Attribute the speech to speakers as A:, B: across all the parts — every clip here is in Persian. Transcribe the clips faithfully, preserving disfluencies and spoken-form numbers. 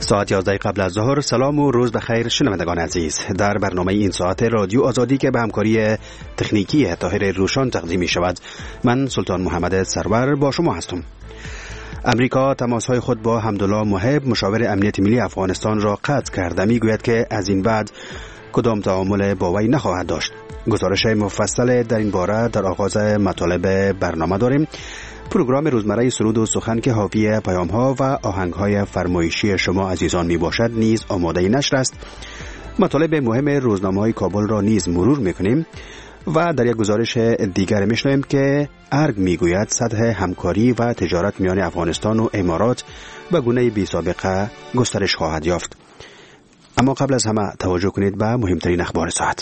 A: ساعت یازده قبل از ظهر. سلام و روز بخیر شنوندگان عزیز. در برنامه این ساعت رادیو آزادی که به همکاری تکنیکی طاهر روشان تقدیم می شود، من سلطان محمد سرور با شما هستم. امریکا تماس‌های خود با حمدالله محب مشاور امنیت ملی افغانستان را قطع کرده. می گوید که از این بعد کدام تعامل با وی نخواهد داشت. گزارش مفصل در این باره در آغاز مطالب برنامه داریم. پروگرام روزمره سرود و سخن که حاوی پیام‌ها و آهنگ‌های فرمایشی شما عزیزان می باشد نیز آماده نشر است. مطالب مهم روزنامه‌های کابل را نیز مرور می‌کنیم و در یک گزارش دیگر می‌شنویم که ارگ می‌گوید سطح همکاری و تجارت میان افغانستان و امارات به گونه بی‌سابقه گسترش خواهد یافت. اما قبل از همه توجه کنید به مهمترین اخبار ساعت.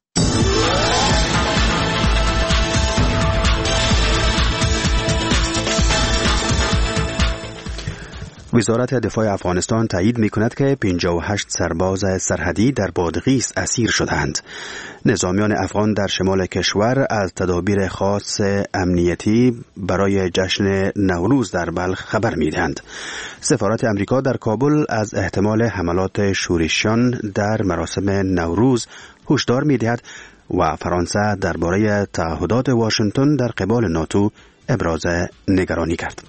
A: وزارت دفاع افغانستان تایید می‌کند که پنجاه و هشت سرباز سرحدی در بادغیس اسیر شدند. نظامیان افغان در شمال کشور از تدابیر خاص امنیتی برای جشن نوروز در بلخ خبر می‌دهند. سفارت امریکا در کابل از احتمال حملات شورشیان در مراسم نوروز هشدار می‌دهد و فرانسه درباره تعهدات واشنگتن در قبال ناتو ابراز نگرانی کرد.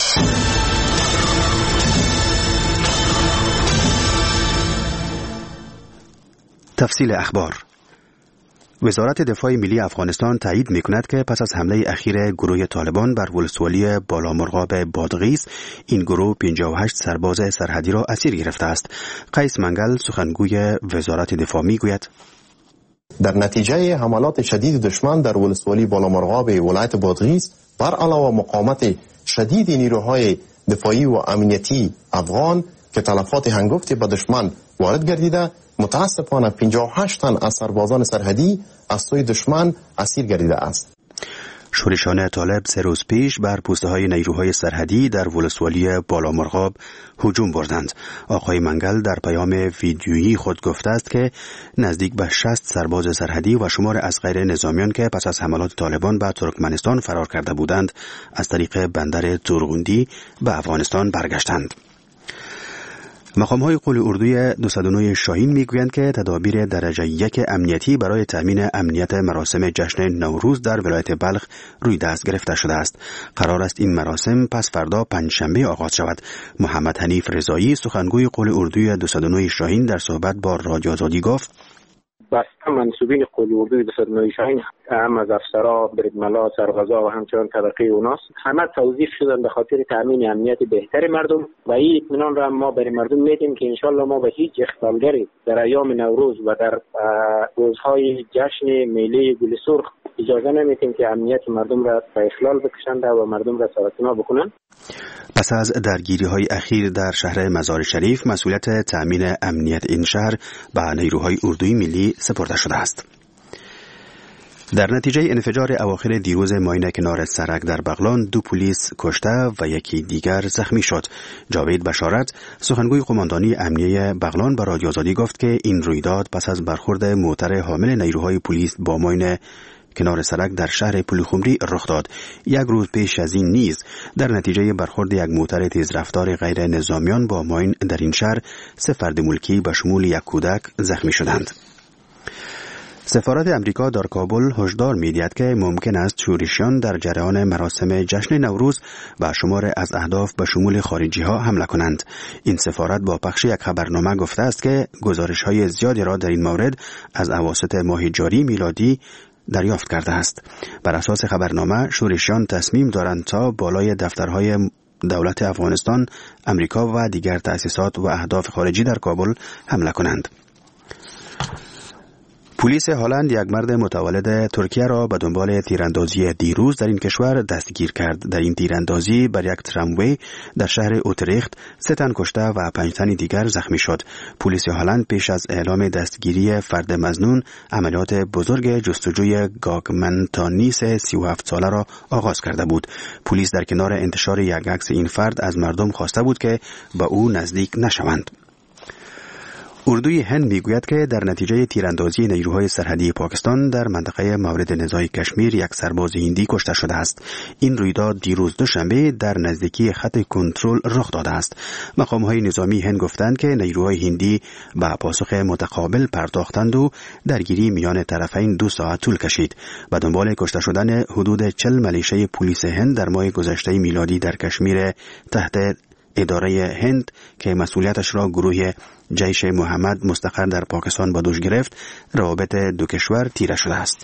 A: تفصیل اخبار. وزارت دفاع ملی افغانستان تایید می‌کند که پس از حمله اخیر گروه طالبان بر ولسوالی بالامرغاب بادغیس، این گروه پنجاه و هشت سرباز سرحدی را اسیر گرفته است. قیس منگل سخنگوی وزارت دفاع می‌گوید
B: در نتیجه حملات شدید دشمن در ولسوالی بالامرغاب ولایت بادغیس، بر علاوه مقاومت شدید نیروهای دفاعی و امنیتی افغان که تلفات هنگفتی به دشمن وارد گردیده، متاسفانه پنجاه و هشت تن از سربازان سرحدی از سوی دشمن اسیر گردیده است.
A: شورشیان طالب سه روز پیش بر پوسته های نیروهای سرحدی در ولسوالی بالامرغاب هجوم بردند. آقای منگل در پیام ویدیویی خود گفته است که نزدیک به شصت سرباز سرحدی و شمار از غیر نظامیان که پس از حملات طالبان به ترکمنستان فرار کرده بودند از طریق بندر تورغوندی به افغانستان برگشتند. مقام‌های قول اردوی دویست و نه شاهین می‌گویند که تدابیر درجه یک امنیتی برای تأمین امنیت مراسم جشن نوروز در ولایت بلخ روی دست گرفته شده است. قرار است این مراسم پس فردا پنجشنبه آغاز شود. محمد حنیف رضایی سخنگوی قول اردوی دویست و نه شاهین در صحبت با رادیو آزادی گفت
C: بسته منصوبین قول اردوی دویست و نه شاهین، هم از افسرا، بریدملا، سرغزا و همچنان طبقه اوناس همه توظیف شدن به خاطر تامین امنیت بهتر مردم و این اطمینان را ما برای مردم میدیم که انشالله ما به هیچ اختلالگری در ایام نوروز و در روزهای جشن میله گل سرخ اجازه نمیدیم که امنیت مردم را به اخلال بکشند و مردم را سرطنا بکنند.
A: پس از درگیری‌های اخیر در شهر مزار شریف، مسئولیت تأمین امنیت این شهر به نیروهای اردوی ملی سپرده شده است. در نتیجه انفجار اواخر دیروز ماین کنار سرک در بغلان، دو پلیس کشته و یکی دیگر زخمی شد. جاوید بشارت سخنگوی قماندانی امنیه بغلان به رادیو آزادی گفت که این رویداد پس از برخورد موتر حامل نیروهای پلیس با ماین کنار سرک در شهر پلخمری رخ داد. یک روز پیش از این نیز در نتیجه برخورد یک موتر تیزرفتار غیر نظامیان با ماین در این شهر سه فرد ملکی به شمول یک کودک زخمی شدند. سفارت امریکا در کابل هشدار می‌دهد که ممکن است شورشیان در جریان مراسم جشن نوروز و شمار از اهداف به شمول خارجی‌ها حمله کنند. این سفارت با پخش یک خبرنامه گفته است که گزارش‌های زیادی را در این مورد از اواسط ماه جاری میلادی دریافت کرده است. بر اساس خبرنامه شورشیان تصمیم دارند تا بالای دفترهای دولت افغانستان، امریکا و دیگر تأسیسات و اهداف خارجی در کابل حمله کنند. پلیس هلند یک مرد متولد ترکیه را به دنبال تیراندازی دیروز در این کشور دستگیر کرد. در این تیراندازی بر یک تراموی در شهر اوتریخت سه تن کشته و پنج تن دیگر زخمی شد. پلیس هلند پیش از اعلام دستگیری فرد مظنون عملیات بزرگ جستجوی گاگمنتانیس سی و هفت ساله را آغاز کرده بود. پلیس در کنار انتشار یک عکس این فرد از مردم خواسته بود که به او نزدیک نشوند. اردوی هند میگوید که در نتیجه تیراندازی نیروهای سرحدی پاکستان در منطقه مورد نزاع کشمیر یک سرباز هندی کشته شده است. این رویداد دیروز دوشنبه در نزدیکی خط کنترل رخ داده است. مقام‌های نظامی هند گفتند که نیروهای هندی به پاسخ متقابل پرداختند و درگیری میان طرفین دو ساعت طول کشید. به دنبال کشته شدن حدود چهل ملیشه پلیس هند در ماه گذشته میلادی در کشمیر تحت اداره هند که مسئولیتش را گروه جیش محمد مستقر در پاکستان به دوش گرفت، روابط دو کشور تیره شده است.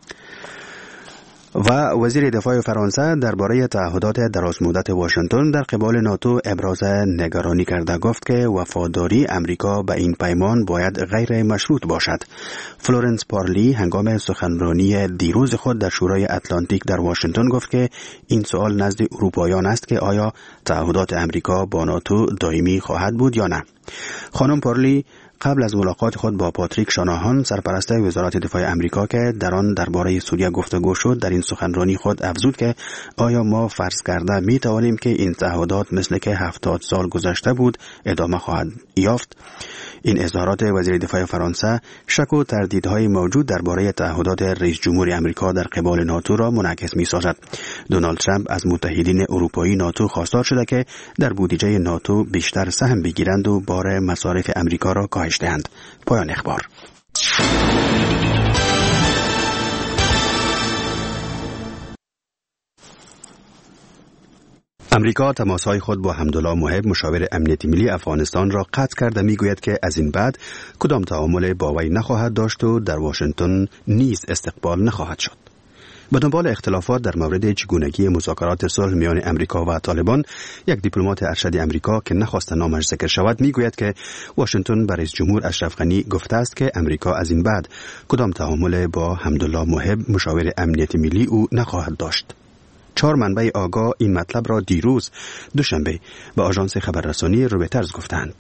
A: و وزیر دفاع فرانسه درباره تعهدات دراز مدت واشنگتن در قبال ناتو ابراز نگرانی کرده، گفت که وفاداری امریکا به این پیمان باید غیر مشروط باشد. فلورنس پارلی هنگام سخنرانی دیروز خود در شورای اتلانتیک در واشنگتن گفت که این سوال نزد اروپاییان است که آیا تعهدات امریکا با ناتو دائمی خواهد بود یا نه. خانم پارلی قبل از ملاقات خود با پاتریک شاناهان سرپرست وزارت دفاع امریکا که در آن درباره سوریه گفتگو شد، در این سخنرانی خود افزود که آیا ما فرض کرده می توانیم که این تعهدات مثل که هفتاد سال گذشته بود ادامه خواهد یافت؟ این اظهارات وزیر دفاع فرانسه شک و تردیدهای موجود درباره تعهدات رئیس جمهور امریکا در قبال ناتو را منعکس می‌سازد. دونالد ترامپ از متحدین اروپایی ناتو خواستار شده که در بودجه ناتو بیشتر سهم بگیرند و بار مصارف امریکا را کاهش دهند. پایان اخبار. امریکا تماس‌های خود با حمدالله محب مشاور امنیت ملی افغانستان را قطع کرده میگوید که از این بعد کدام تعامل با وی نخواهد داشت و در واشنگتن نیز استقبال نخواهد شد. به دنبال اختلافات در مورد چگونگی مذاکرات صلح میان امریکا و طالبان، یک دیپلمات ارشد امریکا که نخواست نامش ذکر شود میگوید که واشنگتن به رئیس جمهور اشرف غنی گفته است که امریکا از این بعد کدام تعامل با حمدالله محب مشاور امنیت ملی او نخواهد داشت. چهار منبع آگاه این مطلب را دیروز دوشنبه به آژانس خبررسانی رویترز گفتند.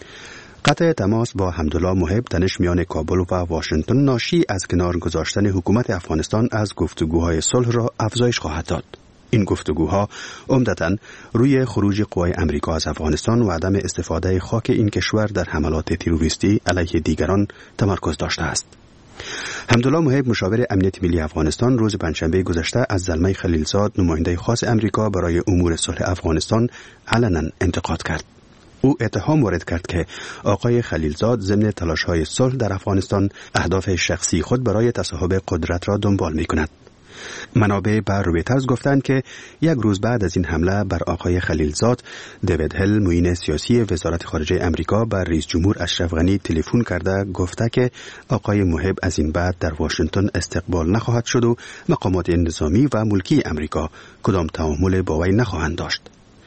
A: قطع تماس با حمدالله محب تنش میان کابل و واشنگتن ناشی از کنار گذاشتن حکومت افغانستان از گفتگوهای صلح را افزایش خواهد داد. این گفتگوها عمدتاً روی خروج قوای امریکا از افغانستان و عدم استفاده خاک این کشور در حملات تروریستی علیه دیگران تمرکز داشته است. حمدالله محب مشاور امنیت ملی افغانستان روز پنجشنبه گذشته از زلمه خلیلزاد نماینده خاص امریکا برای امور صلح افغانستان علنا انتقاد کرد. او اتهام وارد کرد که آقای خلیلزاد ضمن تلاش‌های صلح در افغانستان اهداف شخصی خود برای تصاحب قدرت را دنبال می‌کند. منابع بر رویترز گفتند که یک روز بعد از این حمله بر آقای خلیلزاد، دیوید هل معین سیاسی وزارت خارجه امریکا بر رئیس جمهور اشرف غنی تلفن کرده گفته که آقای محب از این بعد در واشنگتن استقبال نخواهد شد و مقامات نظامی و ملکی امریکا کدام تعامل با وی نخواهند داشت.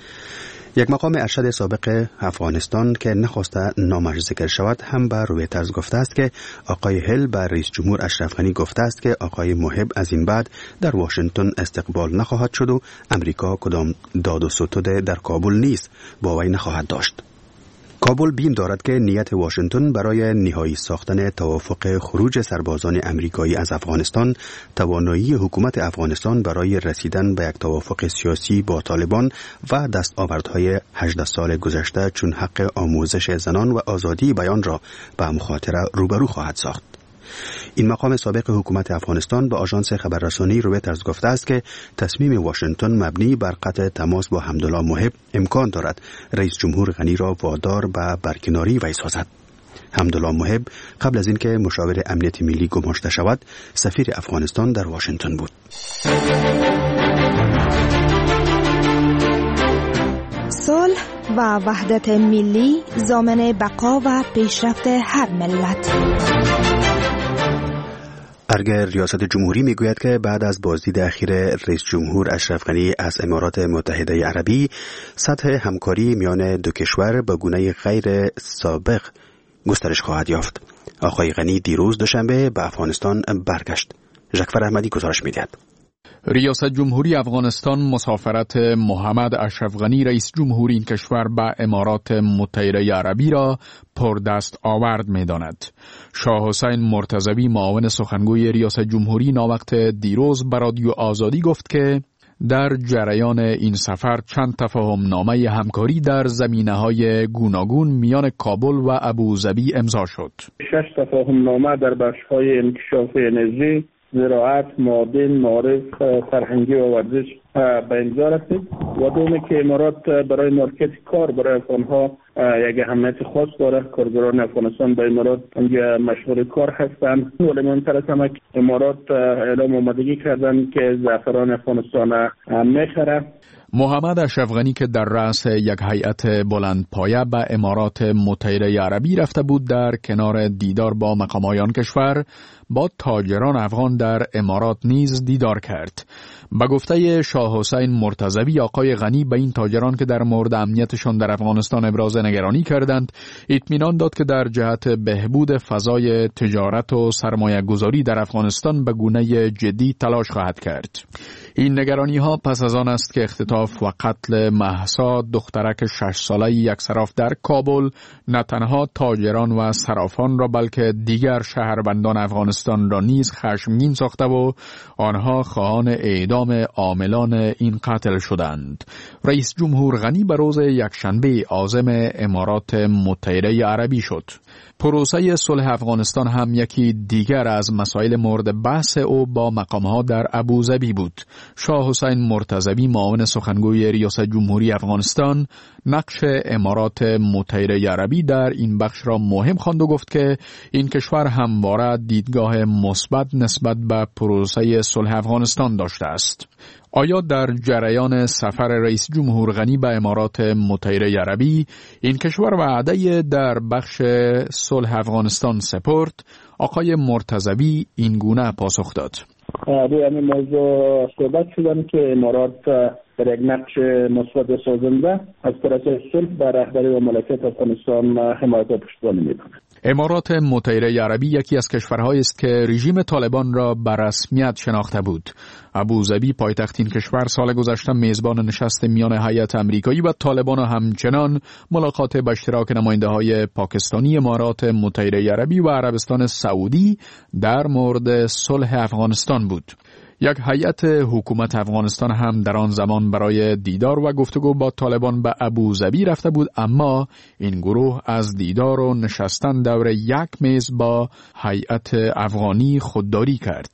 A: یک مقام ارشد سابق افغانستان که نخواسته نامش ذکر شود هم به رویترز گفته است که آقای هل بر رئیس جمهور اشرف غنی گفته است که آقای محب از این بعد در واشنگتن استقبال نخواهد شد و امریکا کدام داد و ستد در کابل نیز با وی نخواهد داشت. کابل بیم دارد که نیت واشنگتن برای نهایی ساختن توافق خروج سربازان امریکایی از افغانستان، توانایی حکومت افغانستان برای رسیدن به یک توافق سیاسی با طالبان و دستاوردهای هجده سال گذشته چون حق آموزش زنان و آزادی بیان را به مخاطره روبرو خواهد ساخت. این مقام سابق حکومت افغانستان به آژانس خبررسانی رویترز گفته است که تصمیم واشنگتن مبنی بر قطع تماس با حمدالله محب امکان دارد رئیس جمهور غنی را وادار به برکناری وی سازد. حمدالله محب قبل از اینکه مشاور امنیت ملی گماشته شود، سفیر افغانستان در واشنگتن بود.
D: صلح و وحدت ملی ضامن بقا و پیشرفت هر ملت.
A: ارگ ریاست جمهوری میگوید که بعد از بازدید اخیر رئیس جمهور اشرف غنی از امارات متحده عربی، سطح همکاری میان دو کشور به گونه غیر سابق گسترش خواهد یافت. آقای غنی دیروز دوشنبه به افغانستان برگشت. ژکفر احمدی گزارش می‌دهد.
E: ریاست جمهوری افغانستان مسافرت محمد اشرف غنی رئیس جمهور این کشور به امارات متحده عربی را پردست آورد می‌داند. شاه حسین مرتضوی معاون سخنگوی ریاست جمهوری ناوقت دیروز به رادیو آزادی گفت که در جریان این سفر چند تفاهم نامه همکاری در زمینه‌های گوناگون میان کابل و ابوظبی امضا شد.
F: شش تفاهم نامه در بخش‌های انکشاف انرژی، زراعت، معادن، معارف، فرهنگی و ورزش به امضا رسید و دومی که امارات برای مارکت کار برای افغان‌ها یک اهمیت خاص داره. کارگران افغانستان به امارات اونجا مشغول کار هستند، ولی مهمتر از همه امارات اعلام آمادگی کردن که زعفران افغانستان میخره.
E: محمد اشرف غنی که در رأس یک هیئت بلندپایه به امارات متحده عربی رفته بود، در کنار دیدار با مقامایان کشور با تاجران افغان در امارات نیز دیدار کرد. به گفته شاه حسین مرتضوی، آقای غنی به این تاجران که در مورد امنیتشان در افغانستان ابراز نگرانی کردند، اطمینان داد که در جهت بهبود فضای تجارت و سرمایه گذاری در افغانستان به گونه جدی تلاش خواهد کرد. این نگرانی ها پس از آن است که اختطاف و قتل مهسا، دخترک شش ساله یک صراف در کابل، نه تنها تاجران و صرافان را بلکه دیگر شهروندان افغانستان را نیز خشمگین ساخته و آنها خواهان اعدام عاملان این قتل شدند. رئیس جمهور غنی به روز یکشنبه عازم امارات متحده عربی شد. پروسه صلح افغانستان هم یکی دیگر از مسائل مورد بحث او با مقامها در ابوظبی بود. شاه حسین مرتضوی، معاون سخنگوی ریاست جمهوری افغانستان، نقش امارات متحده عربی در این بخش را مهم خواند و گفت که این کشور همواره دیدگاه مثبت نسبت به پروسه صلح افغانستان داشته است. آیا در جریان سفر رئیس جمهور غنی به امارات متحده عربی این کشور وعده در بخش صلح افغانستان سپرد؟ آقای مرتضوی این گونه پاسخ داد.
F: روی همین موضوع صحبت شدن که امارات در یک نقش مثبت سازنده از پروسه صلح بر رهبری و ملکیت افغانستان حمایت و پشتیبانی می‌کند.
E: امارات متحده عربی یکی از کشورهایی است که رژیم طالبان را به رسمیت شناخته بود. ابوظبی، پایتخت این کشور، سال گذشته میزبان نشست میان هیئت امریکایی و طالبان و همچنان ملاقات به اشتراک نماینده‌های پاکستانی، امارات متحده عربی و عربستان سعودی در مورد صلح افغانستان بود. یک هیئت حکومت افغانستان هم در آن زمان برای دیدار و گفتگو با طالبان به ابوظبی رفته بود، اما این گروه از دیدار و نشستن دور یک میز با هیئت افغانی خودداری کرد.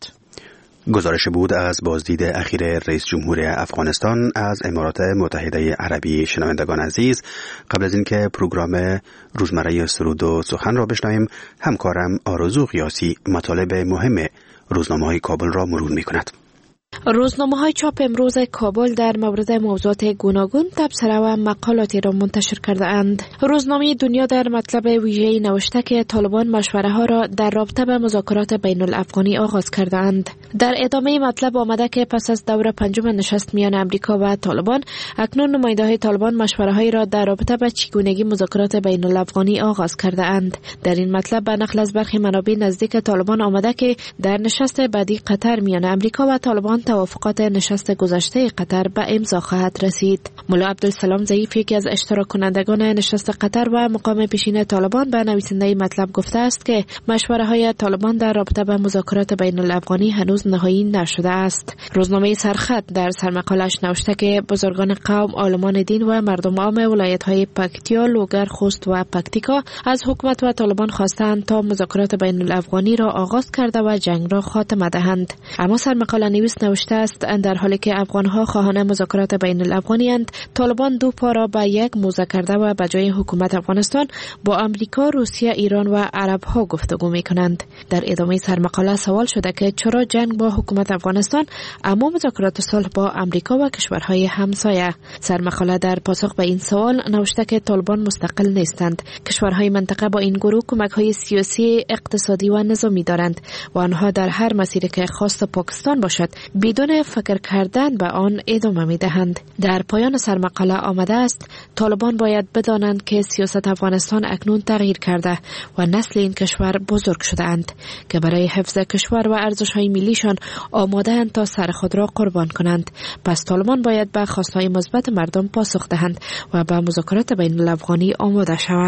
A: گزارش بود از بازدید اخیر رئیس جمهور افغانستان از امارات متحده عربی. شنوندگان عزیز، قبل از اینکه پروگرام روزمره سرود و سخن را بشنویم، همکارم آرزو قیاسی مطالب مهم روزنامه‌های کابل را مرور می‌کند.
G: روزنامه‌های چاپ امروز کابل در مورد موضوعات گوناگون تبصره و مقالاتی را منتشر کرده اند. روزنامه دنیا در مطلب ویژه‌ای نوشته که طالبان مشوره ها را در رابطه به مذاکرات بین الافغانی آغاز کرده اند. در ادامه مطلب آمده که پس از دور پنجم نشست میان امریکا و طالبان، اکنون نماینده‌های طالبان مشوره هایی را در رابطه به چگونگی مذاکرات بین الافغانی آغاز کرده اند. در این مطلب به نقل از برخی منابع نزدیک طالبان آمده که در نشست بعدی قطر میان امریکا و طالبان توافقات نشست گذشته قطر به امضا خواهد رسید. ملا عبدالسلام ضعیف، یکی از اشتراک کنندگان نشست قطر و مقام پیشین طالبان، به نویسنده مطلب گفته است که مشوره های طالبان در رابطه با مذاکرات بین الافغانی هنوز نهایی نشده است. روزنامه سرخط در سرمقاله‌اش نوشته که بزرگان قوم، عالمان دین و مردم عام ولایت‌های پکتیا، لوگر، خوست و پکتیکا از حکومت و طالبان خواستند تا مذاکرات بین الافغانی را آغاز کرده و جنگ را خاتمه دهند. اما سرمقاله نویس نوشته است در حالی که افغان‌ها خواهان مذاکرات بین الافغانی اند، طالبان دو پا را به یک موزه کرده و به جای حکومت افغانستان با امریکا، روسیه، ایران و عرب‌ها گفتگو می‌کنند. در ادامه سرمقاله سوال شده که چرا جنگ با حکومت افغانستان اما مذاکرات صلح با امریکا و کشورهای همسایه؟ سرمقاله در پاسخ به این سوال نوشته که طالبان مستقل نیستند. کشورهای منطقه با این گروه کمک‌های سیاسی، اقتصادی و نظامی دارند و آنها در هر مسیری که خواست پاکستان باشد بدون فکر کردن به آن ادامه می‌دهند. در پایان سرمقاله آمده است طالبان باید بدانند که سیاست افغانستان اکنون تغییر کرده و نسل این کشور بزرگ شده اند که برای حفظ کشور و ارزش‌های ملیشان آماده اند تا سر خود را قربان کنند. پس طالبان باید به خواستهای مثبت مردم پاسخ دهند و به مذاکرات بین الافغانی آماده شوند.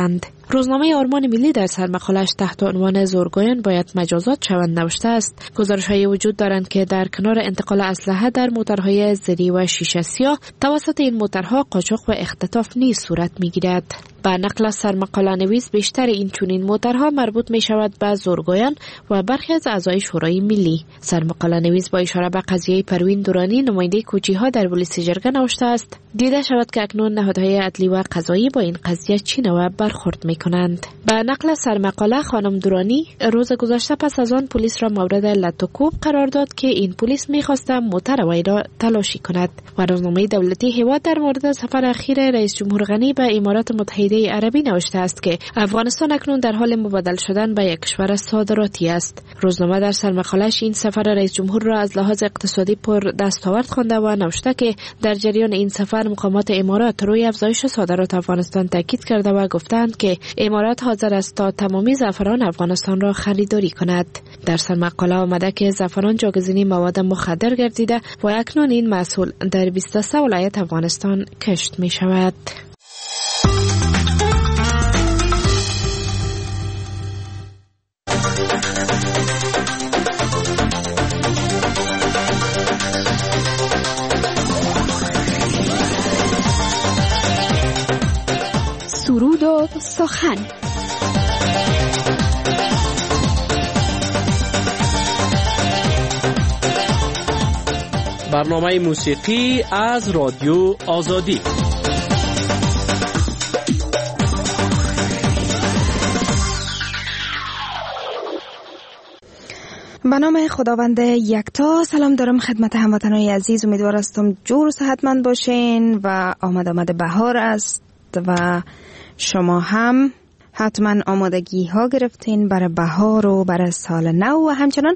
G: روزنامه آرمان ملی در سرمقاله‌اش تحت عنوان زورگویان باید مجازات شوند نوشته است گزارش‌های وجود دارند که در کنار انتقال اسلحه در موتورهای زری و شیشه سیاه توسط این موتورها قاچاق و اختطاف نیز صورت می‌گیرد. با نقل از سرمقاله نویس بیشتر این چنین موتورها مربوط می شود به زورگویان و برخی از اعضای شورای ملی. سرمقاله نویس با اشاره به قضیه پروین دورانی نماینده کوچی‌ها در پلیس جرگه نوشته است دیده شود که اکنون نهادهای عدلی و قضایی با این قضیه چی نوع برخورد می کنند. با نقل از سرمقاله خانم دورانی روز گذشته پس از آن پلیس را مورد لطوکوب قرار داد که این پلیس می خواسته موتور وی را تلاشی کند و روزنامه دولتی هیواد در مورد سفر اخیر رئیس جمهور غنی به امارات متحده عربی نوشته است که افغانستان اکنون در حال مبادله شدن به یک کشور صادراتی است. روزنامه در سرمقاله‌اش این سفر رئیس جمهور را از لحاظ اقتصادی پر دستاورد خوانده و نوشته که در جریان این سفر مقامات امارات روی افزایش صادرات افغانستان تاکید کرده و گفتند که امارات حاضر است تا تمامی زعفران افغانستان را خریداری کند. در سرمقاله آمده که زعفران جاگزینی مواد مخدر گردیده و اکنون این محصول در بیست و سه ولایت افغانستان کشت می شود.
H: سرود و سخن.
I: برنامه موسیقی از رادیو آزادی.
D: به نام خداوند یکتا سلام دارم خدمت هموطنان عزیز. امیدوار هستم جور و صحتمند باشین و آمد آمد بهار است و شما هم حتما آمادگی ها گرفتین برای بهار و برای سال نو و همچنان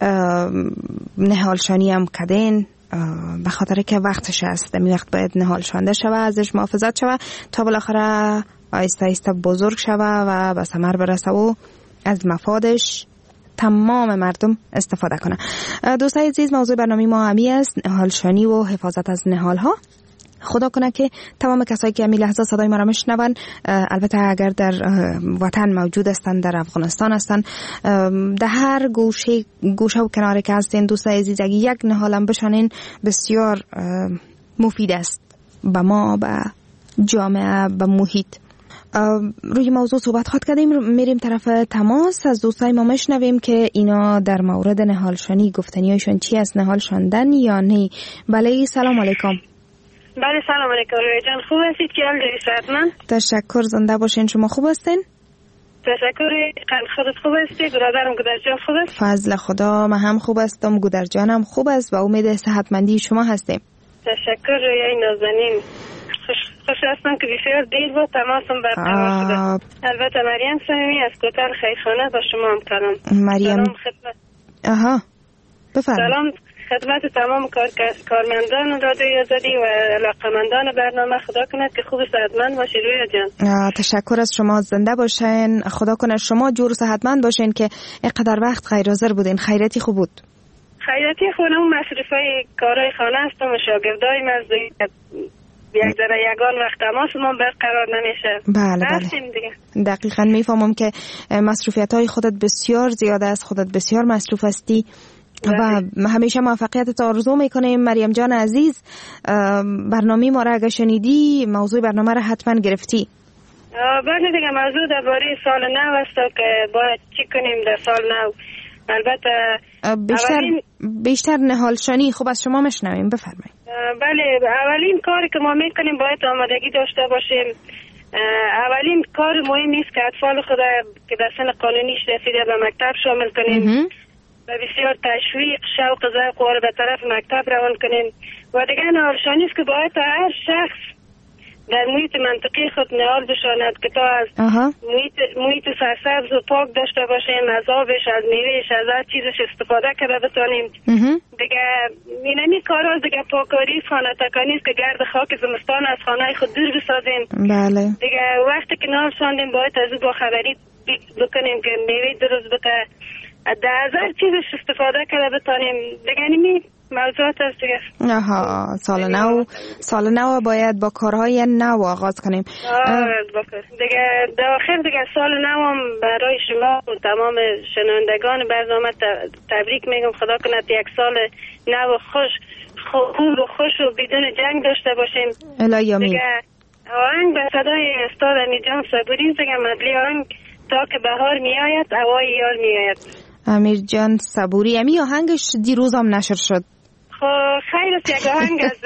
D: نهالشانی هم کردین به خاطر که وقتش است. می وقت باید نهال شانده شوه، ازش محافظت شوه تا بالاخره آیسته آیسته بزرگ شوه و به ثمر برسه و از مفادش تمام مردم استفاده کنه. دوستای عزیز، موضوع برنامه ما همی است نهالشانی و حفاظت از نهال ها. خدا کنه که تمام کسایی که همین لحظه صدای ما را میشنون، البته اگر در وطن موجود هستند، در افغانستان هستند، در هر گوشه گوشه و کناری که هستین دوستای عزیز، اگه یک نهالم بشنین بسیار مفید است به ما، به جامعه، به محیط. روی موضوع صحبت خواهد کردیم. میریم طرف تماس از دوستای ما میشنویم که اینا در مورد نهالشانی گفتنیاشون چی است، نهال شاندن یا نه. بله سلام علیکم.
J: بله سلام علیکم روی جان، خوب هستید که حال داری صحتمند؟
D: تشکر، زنده باشین. شما خوب هستین؟
J: تشکر. خودت خوب هستی؟ برادرم گودرجان خوب است؟
D: فضل خدا، من هم خوب هستم، گودرجانم خوب است و امید صحتمندی شما هستیم.
J: تشکر روی نازنین. خوش خوش هستم که بسیار دیر بود تماسم برقرار شده. البته مریم صمیمی از کوتل خیرخانه با شما هم کلام.
D: مریم
J: سلام خدمت.
D: آها بفرمایید.
J: سلام خدمت تمام کار... کارمندان رادیو آزادی و علاقمندان برنامه. خدا کنه که خوب صحتمند باشید رویا جان.
D: تشکر از شما، زنده باشین. خدا کنه شما جور و صحتمند باشین که اینقدر وقت غیر حاضر بودین. خیرتی خوب بود؟
J: خیرتی خونه و مصرفای کارهای خانه هستم و شاگردای مزدی یک ذره یگان وقت تماسمون برقرار نمیشه.
D: بله بله دقیقاً میفهمم که مصروفیت های خودت بسیار زیاده است، خودت بسیار مصروف هستی و همیشه موفقیتت آرزو میکنیم. مریم جان عزیز، برنامه ما را اگه شنیدی، موضوع برنامه را حتما گرفتی.
J: بله دیگه، موضوع درباره سال نو است که باید چی کنیم در سال نو. البته
D: بیشتر
J: اولین...
D: بیشتر نهالشانی. خوب از شما مشنویم، بفرمایید.
J: بله، اولین کاری که ما میکنیم باید آمادگی داشته باشیم. اولین کار مهمی است که اطفال خود که در سن قانونیش رسیده به مکتب شامل کنیم و بسیار تشویق، شوق، ذوق و به طرف مکتب روان کنیم. و دیگه نهالشانی است که باید هر شخص در محیط منطقی خود نهال بشاند که تا از محیط, محیط سرسبز و پاک داشته باشیم، از آبش، از میوهش، از هر چیزش استفاده کرده بتانیم. دیگه اینمی کارا دیگه پاکاری، خانه تکانی است که گرد خاک زمستان از خانه خود دور بسازیم.
D: بله.
J: دیگه وقتی که نهال شاندیم باید از او با خبری بکنیم که میوه درست بته، در هزار چیزش استفاده کرده بتانیم. دیگه اینمی موضوعات است دیگه.
D: آها، سال نو سال نو باید با کارهای نو آغاز کنیم.
J: دیگه در آخر دیگه سال نو هم برای شما و تمام شنوندگان برنامه تبریک میگم. خدا کنه یک سال نو خوش خوب و خوش و بدون جنگ داشته باشیم.
D: الهی آمین.
J: دیگه آهنگ به صدای استاد امیرجان صبوری دیگه مدلی آهنگ تا که بهار میآید هوای یار میآید.
D: امیرجان صبوری، امی آهنگش دیروز هم نشر شد.
J: خب خیر است یک آهنگ از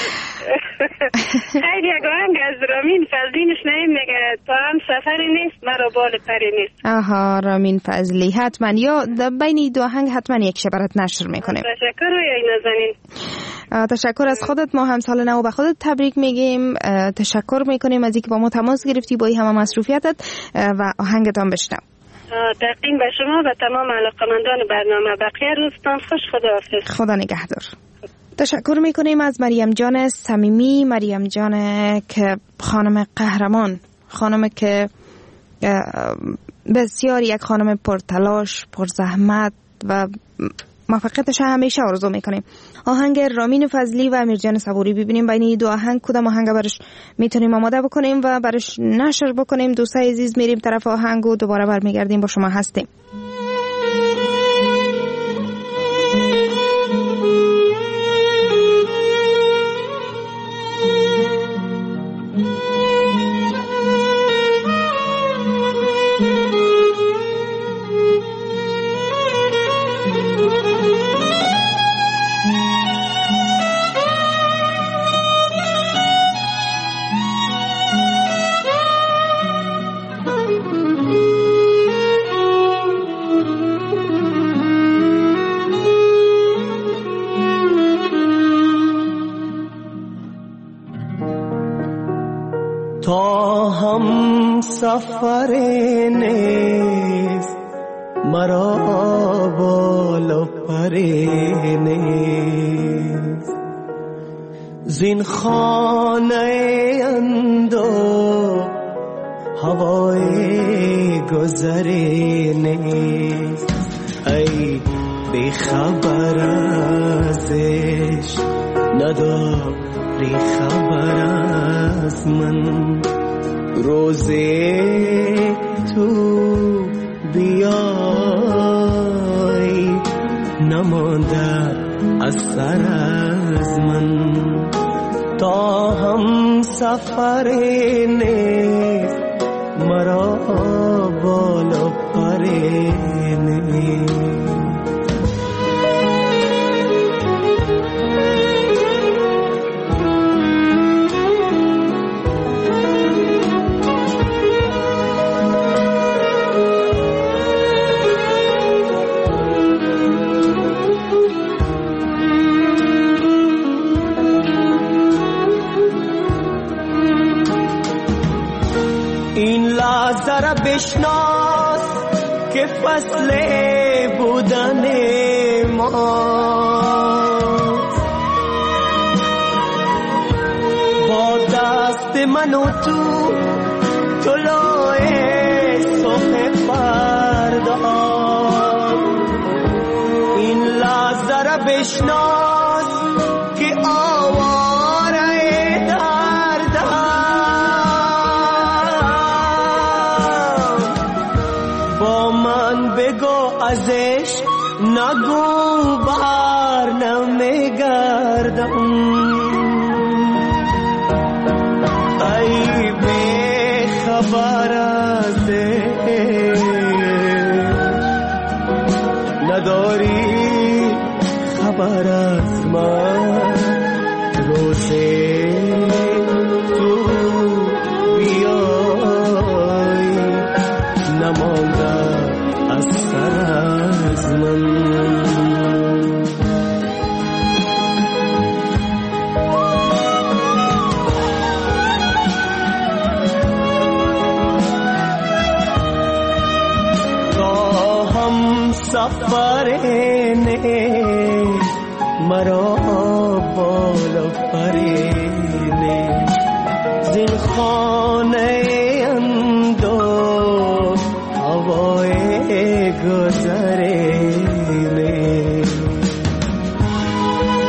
J: خیر یک آهنگ از رامین فضلی میشنیم میگه تا هم سفری نیست مرا بال پری نیست.
D: آها، رامین فضلی حتما یا بین دو آهنگ حتما یک شبرت نشر میکنیم.
J: تشکر یا نازنین.
D: تشکر از خودت. ما هم سال نو به خودت تبریک میگیم. تشکر میکنیم از اینکه با ما تماس گرفتی با این همه مصروفیتت و آهنگتان بشنو.
J: تقدیم به شما و تمام علاقمندان برنامه. بقیه روزتان خوش. خداحافظ.
D: خدا نگهدار. تشکر میکنیم از مریم جان صمیمی، مریم جان که خانم قهرمان، خانم که بسیار یک خانم پرتلاش، پرزحمت و موفقیتش همیشه آرزو میکنیم. آهنگ رامین فضلی و امیرجان صبوری، ببینیم بین این دو آهنگ کدام آهنگ برش میتونیم آماده بکنیم و برش نشر بکنیم. دوستای عزیز میریم طرف آهنگ و دوباره برمیگردیم با شما هستیم.
K: تا هم سفر نیست مرا بالا پر نیست زین خانه اندو هوای گذر نیست ای بی خبر ازش نداری خبر از من روزی تو بیای نمانده اثر از من تا هم سفر نیست مرا بالا پر نیست ذره بشناس که فصل بودن ماست با دست من و تو طلوع صبح فردا این لحظه بشناس که آواره دردم با من بگو ازش نگو بر نمیگردم ای بی خبر ازش نداری خبر از من روزی تو بیای نمانده از سر از من سفر نیست مرا بالا پرینه زین خانه اندو هوای گذرینه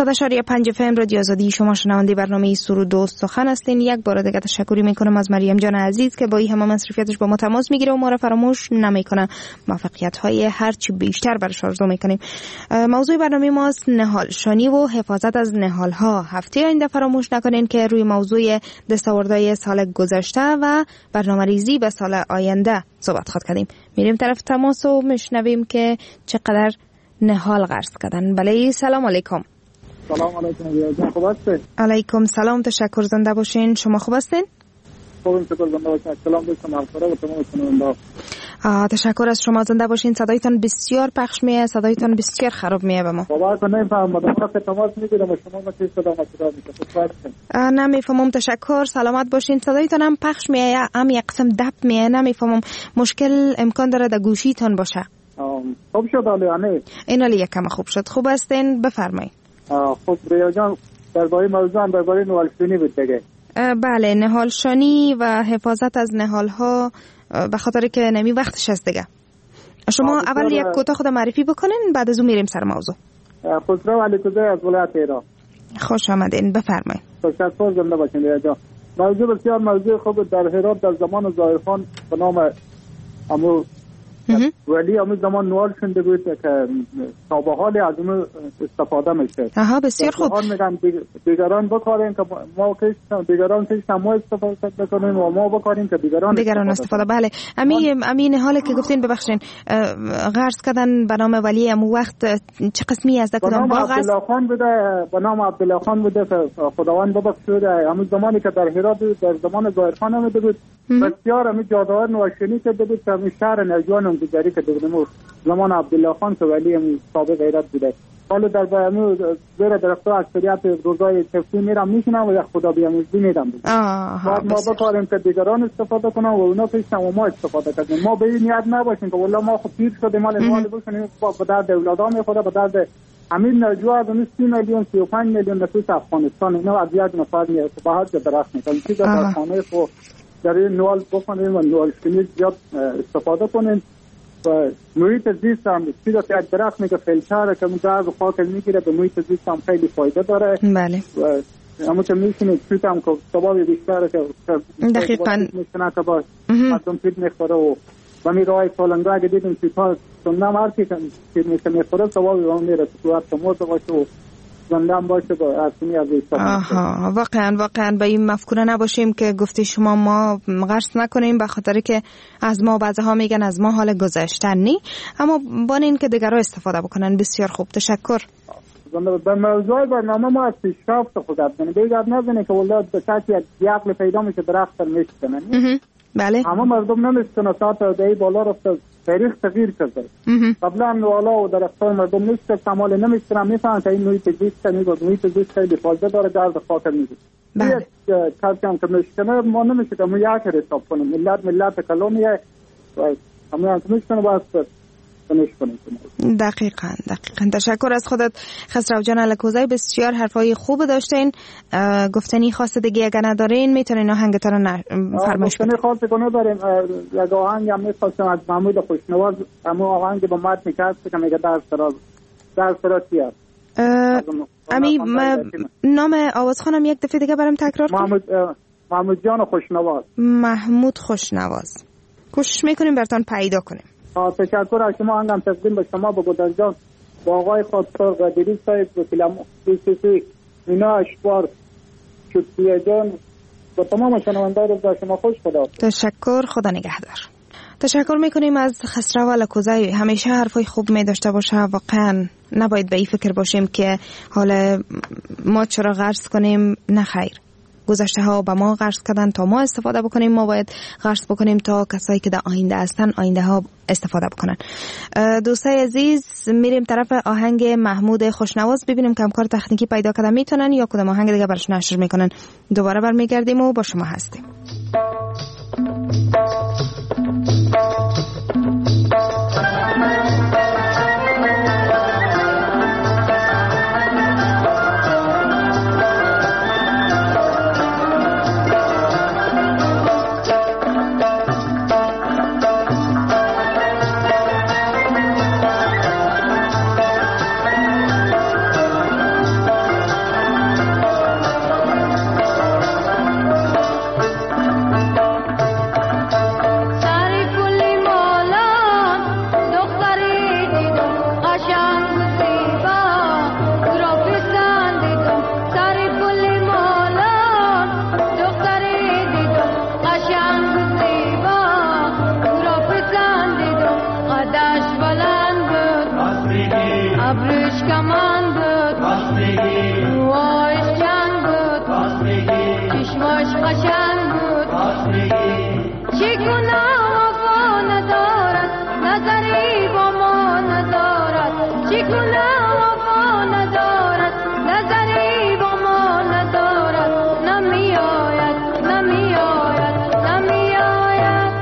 D: صد و شش پنج اف ام رادیو آزادی، شما شنونده برنامه سرود و سخن هستین. یک بار دیگه تشکری میکنم از مریم جان عزیز که با این همه مصرفیتش با ما تماس میگیره و ما را فراموش نمیکنه. موفقیت های هر چی بیشتر برش آرزو میکنیم. موضوع برنامه ماست نهال شانی و حفاظت از نهال ها. هفته آینده فراموش نکنین که روی موضوع دستاوردهای سال گذشته و برنامه‌ریزی به سال آینده صحبت خواهد کردیم. میریم طرف تماس و میشنویم که چقدر نهال غرس کردن. بله، سلام علیکم.
F: سلام علیکم. خوب هستین؟
D: علیکم سلام، تشکر، زنده باشین. شما خوب هستین؟
F: خوبم، تشکر، زنده باشین. سلام دوستان همکارا و تمام شنوندا.
D: تشکر از شما، زنده باشین. صدایتان بسیار پخش میه، صدایتان بسیار خراب میه به ما.
F: بابا تو نمیفهمم، وقتی تماس میگیرم شما ما چه صدا مسئله میشه؟
D: نمیفهمم. تشکر، سلامت باشین. صدایتان هم پخش میه، هم یک قسم دب میه، نمیفهمم. مشکل امکان داره در گوشیتان باشه.
F: خوب شد آلیانه؟
D: این حالی یکم خوب شد. خوب هستین؟ بفرمایید.
F: خب ریا جان، درباره موضوع هم درباره نهال شانی بود دیگه.
D: بله، نهال شانی و حفاظت از نهال ها، به خاطر که نمی وقتش هست دیگه. شما اول یک کوتاه خود معرفی بکنین، بعد از اون میریم سر موضوع.
F: خسرو علیکوزی از ولایت ایران.
D: خوش آمدین، بفرمایید.
F: تشکر، زنده باشین ریا جان. موضوع بسیار موضوع خوب. در هرات در زمان ظاهرخان به نام امو ولی همون زمان نوال شده بود که تا به حال از اون استفاده میشه.
D: آها، بسیار خوب.
F: میگم دیگران بکاریم که ما که دیگران که ما استفاده کنیم و ما بکاریم که دیگران
D: دیگران استفاده. بله، امین امین حالی که گفتین، ببخشید، غرس کردن به نام ولی امو وقت چه قسمی از کدام باغ است؟
F: عبدالله خان بوده، به نام عبدالله خان بوده که خداوند ببخشید. همون زمانی که در هرات در زمان ظاهرخان آمده بود، بسیار همین جاده‌ها نوشنی کرده بود که همین شهر نجوان گذاری کرده بود زمان عبدالله خان که ولی همین سابق غیرت بوده. حالا در همین زیر درخت‌ها اکثریت روزای چفتی میرم میشنم و یک خدا بیامرزی میدم بود. بعد ما بکاریم که دیگران استفاده کنن و اونا پیشن و ما استفاده کنیم. ما به این نیت نباشیم که والله ما خود پیر شده مال مال بکنیم به درد اولادها میخوره، به درد همین نجوا از سی میلیون سی و پنج میلیون نفوس افغانستان اینا از یک نفر میاد که به هر جا درخت میکنیم. چیزا در خانه خود در این نوال بکنیم و نوال شنی زیاد استفاده کنیم و محیط زیست هم چیزا که درخت میگه فیلتره که گاز و خاک میگیره، به محیط زیست هم خیلی فایده داره.
D: بله.
F: و همون که میشینید تویت هم که ثواب بیشتره که
D: دقیقاً
F: میشنه که با مردم تویت میخوره و و می رای سالنگاه اگه دیدیم تویت ها سنم هرکی که تویت میخوره ثوابی به اون میره صورت که مرده باشه و زندان باشه با ارسمی از ایستان.
D: آها، واقعا واقعا با این مفکوره نباشیم که گفتی شما ما غرس نکنیم به خاطر که از ما بعضها میگن از ما حال گذشتن نی، اما با این که دیگرها استفاده بکنن. بسیار خوب، تشکر.
F: به موضوع برنامه ما از پیشرفت خود افزنه بگرد نزنه که والله به کسی یک عقل پیدا میشه درخت تر میشکنه.
D: بله.
F: همه مردم نمیشکنه تا تا دهی بالا رفته، تاریخ تغییر کرده. قبلا نوالا و درختان مردم نیست کمال نمیشکنن، میفهمن که این محیط زیست میگه محیط زیست خیلی فایده داره، گرد خاک میگه.
D: بله.
F: کسی هم که میشکنه ما نمیشه که ما یک حساب کنیم. ملت ملت کلونیه و همه هم که میشکنه باید
D: دقیقاً دقیقاً. تشکر از خودت خسرو جان الکوزی، بسیار حرفای خوب داشتین. گفتنی خاص دیگه اگه ندارین میتونین آهنگتون رو فرمایش
F: کنین. گفتنی خاص کنه داریم. یک آهنگ هم میخواستم از محمود خوشنواز، اما آهنگ با مد میکرد که میگه در سراز در سراز چی هست.
D: امی نام آوازخانم یک دفعه دیگه برام تکرار کن.
F: محمود محمود جان خوشنواز.
D: محمود خوشنواز. کوشش میکنیم براتون پیدا کنیم.
F: تشکر از شما. هنگام تقدیم به شما با گودرجان با آقای خودسار قدیری صاحب و فیلم بیسیسی اینا اشبار شکریه جان با تمام شنونده رو در شما خوش خدا.
D: تشکر، خدا نگهدار. تشکر میکنیم از خسرو الکوزی. همیشه حرفای خوب می داشته باشه. واقعا نباید به این فکر باشیم که حالا ما چرا غرس کنیم. نه خیر، گذشته ها با ما غرس کردن تا ما استفاده بکنیم، ما باید غرس بکنیم تا کسایی که در آینده هستن آینده ها استفاده بکنن. دوستای عزیز، میریم طرف آهنگ محمود خوشنواز ببینیم که همکار تکنیکی پیدا کردن میتونن یا کدام آهنگ دیگه برش نشر میکنن. دوباره برمیگردیم و با شما هستیم.
L: ابرش کمان بود روایش جنگ بود چشماش قشنگ بود چگونه وفا ندارد نظری با ما ندارد چگونه وفا ندارد نظری با ما ندارد نمی آید نمی آید نمی آید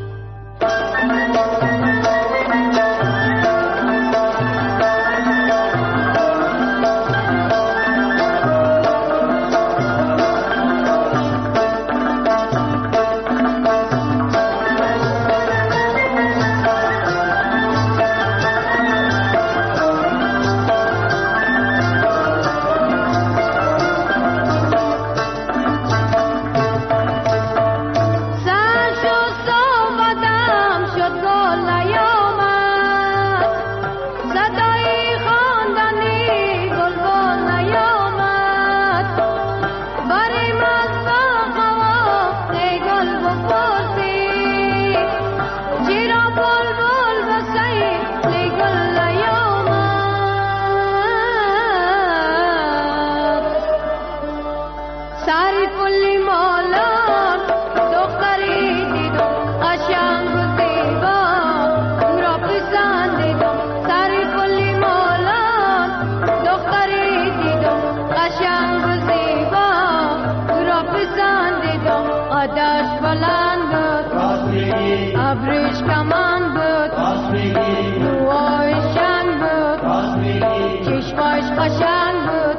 L: ابرش کمان بود روایش جنگ بود چشماش قشنگ بود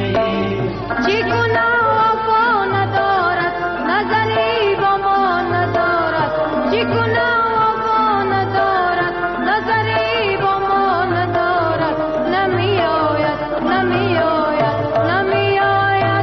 L: چگونه وفا ندارد نظری با ما ندارد چگونه وفا ندارد نظری با ما ندارد نمی آید نمی آید نمی آید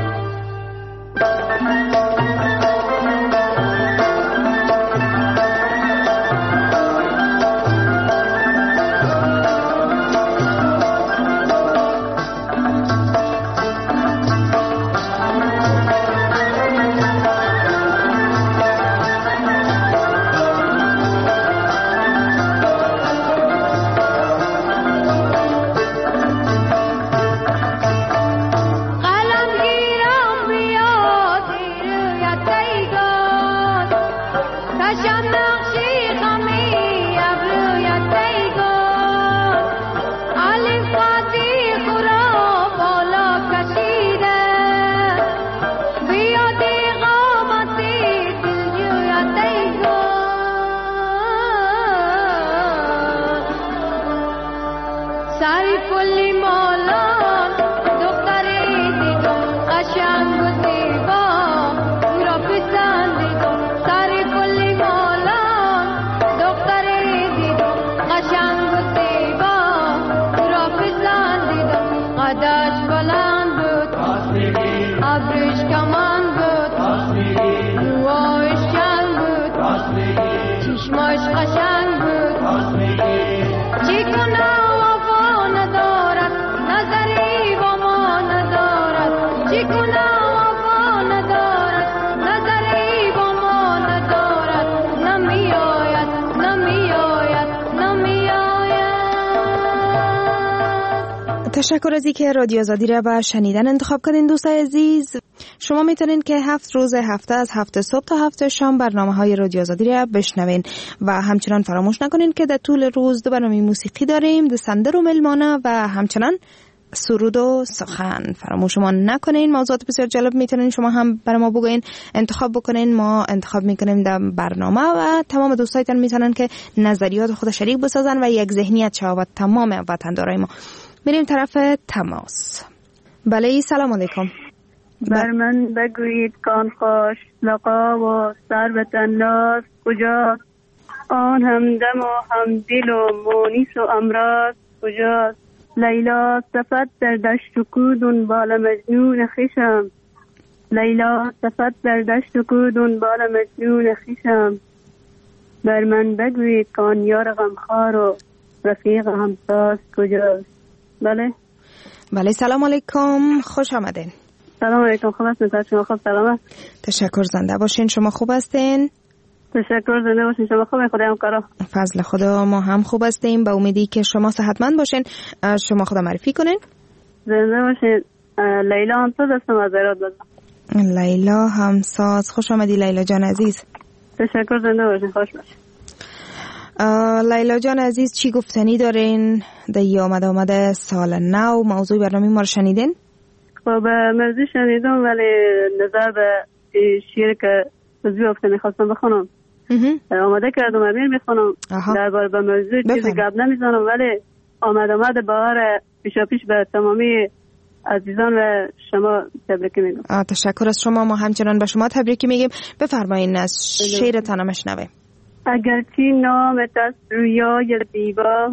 D: تشکر از اینکه رادیو آزادی را به شنیدن انتخاب کردین دوستای عزیز. شما میتونین که هفت روز هفته از هفت صبح تا هفت شام برنامه های رادیو آزادی را بشنوین و همچنان فراموش نکنین که در طول روز دو برنامه موسیقی داریم، دسندر و ملمانه و همچنان سرود و سخن. فراموش ما نکنین. موضوعات بسیار جالب میتونین شما هم برای ما بگوین، انتخاب بکنین، ما انتخاب میکنیم در برنامه و تمام دوستایتان میتونن که نظریات خود شریک بسازن و یک ذهنیت شود و تمام وطندارای ما. میریم طرف تماس. بله سلام علیکم.
M: بر من بگویید کان خوش لقا و ثروت انداز کجاست؟ آن همدم و همدل و مونیس و امراض کجاست؟ لیلا صفت در دشت و کو دنبال مجنون خویشم، لیلا صفت در دشت و کو دنبال مجنون خویشم. بر من بگویید کان یار غمخوار و رفیق همساز کجاست؟ بله
D: بله سلام علیکم، خوش آمدین.
M: سلام علیکم، خوب هستین؟ شما خوب سلامت؟
D: تشکر، زنده باشین. شما خوب هستین؟
M: تشکر، زنده باشین. شما خوبین؟ خدا همکارا.
D: فضل خدا، ما هم خوب هستیم. به امیدی که شما صحتمند باشین. شما خدا معرفی کنین.
M: زنده باشین. لیلا همساز هستم از ایراد بازم.
D: لیلا همساز، خوش آمدی لیلا جان عزیز.
M: تشکر، زنده باشین. خوش باشین.
D: لیلا جان عزیز، چی گفتنی دارین در ای آمده آمده سال نو؟ موضوع برنامه ما رو شنیدین؟
M: خب موضوع شنیدم، ولی نظر به شعر که موضوع افته میخواستم بخونم آماده کردم، امیر میخونم. در باره به موضوع چیزی گپ نمیزنم، ولی آمد آمد بهار پیشا پیش به تمامی عزیزان و شما تبریک میگم.
D: تشکر از شما، ما همچنان به شما تبریک میگیم. بفرمایید از شعرتان مشنویم.
M: اگرچه نامت است رویای زیبا،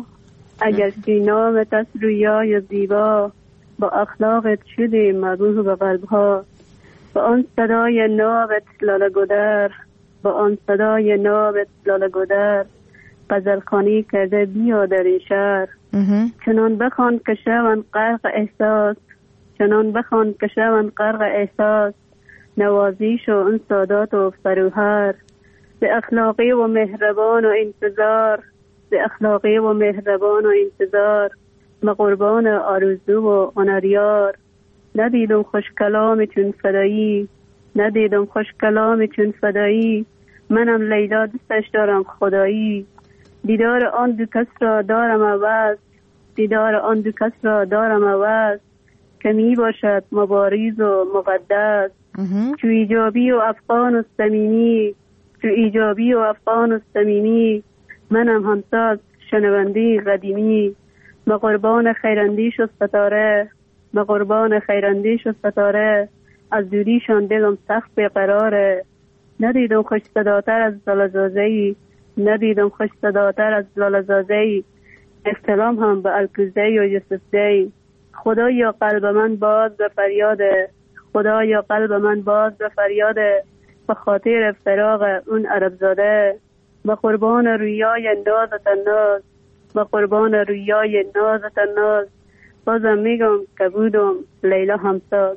M: اگرچه نامت است رویای زیبا، با اخلاقت شدی مروح به قلبها. با آن صدای نابت لاله گودر، با آن صدای نابت لاله گودر، غزلخوانی کرده بیا در این شهر. چنان بخوان که شون غرق احساس، چنان بخوان که شون غرق احساس، نوازیش و اون سادات و فروهر. به اخلاقی و مهربان و انتظار، به اخلاقی و مهربان و انتظار، مقربان آرزو و هنریار. ندیدم خوش کلامی چون فدایی، ندیدم خوش کلامی چون فدایی، منم لیلا دوستش دارم خدایی. دیدار آن دو کس را دارم عوض، دیدار آن دو کس را دارم عوض، که می باشد مبارز و مقدس. چو ایجابی و افغان و صمیمی، چو ایجابی و افغان و صمیمی، منم همساز شنوندی قدیمی. مقربان خیراندیش و ستاره، مقربان خیراندیش و ستاره، از دوریشان دلم سخت بیقراره. ندیدم خوش صداتر از زلزازه‌ای، ندیدم خوش صداتر از زلزازه‌ای، احترام هم به الکوزه و یوسفزی. خدایا قلب من باز به فریاده، خدایا قلب من باز به فریاده، به خاطر فراق اون عرب زاده. به قربان رویای نازت ناز، به قربان رویای نازت ناز، بازم میگم که بودم لیلا همساز.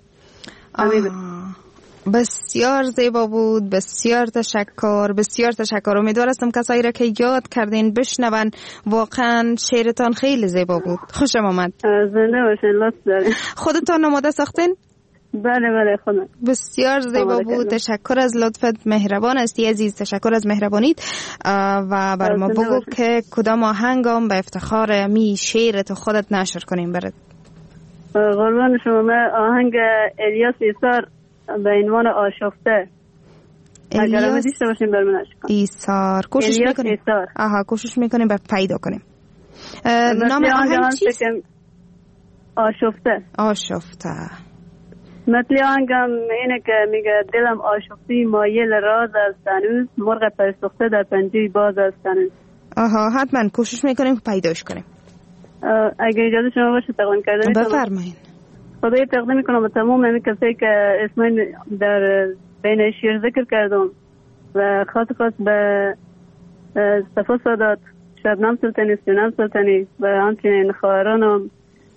D: بسیار زیبا بود، بسیار تشکر، بسیار تشکر. امیدوار هستم کسایی را که یاد کردین بشنون. واقعا شعرتان خیلی زیبا بود. خوشم آمد.
M: زنده باشین. لطف دارین.
D: خودتان آماده ساختین؟
M: بله بله خودم.
D: بسیار زیبا بود. تشکر از لطفت. مهربان هستی عزیز. تشکر از مهربانیت. و بر ما بگو که کدام آهنگام به افتخار می شعرت خودت نشر کنیم برات.
M: قربان شما. من آهنگ الیاس ایثار به عنوان آشفته. اگر دیشته باشیم برمونش کن.
D: ایثار. کوشش میکنیم. ایثار. آها کوشش میکنیم بر پیدا کنیم. نام آهنگ چیست؟
M: آشفته.
D: آشفته.
M: مثل آهنگم اینه که میگه دلم آشفتی مایل راز از تنوز، مرغ پرسخته در پنجه باز از تنوز.
D: آها حتما کوشش میکنیم پیداش کنیم.
M: اگه اجازه شما باشه تقدیم کردن.
D: بفرمایین.
M: خدای تقدیم میکنم به تمام همین کسایی که اسمین در بین شیر ذکر کردم و خاص خاص به صفا سادات، شبنم سلطانی، سینم سلطانی و همچنین خواهرانم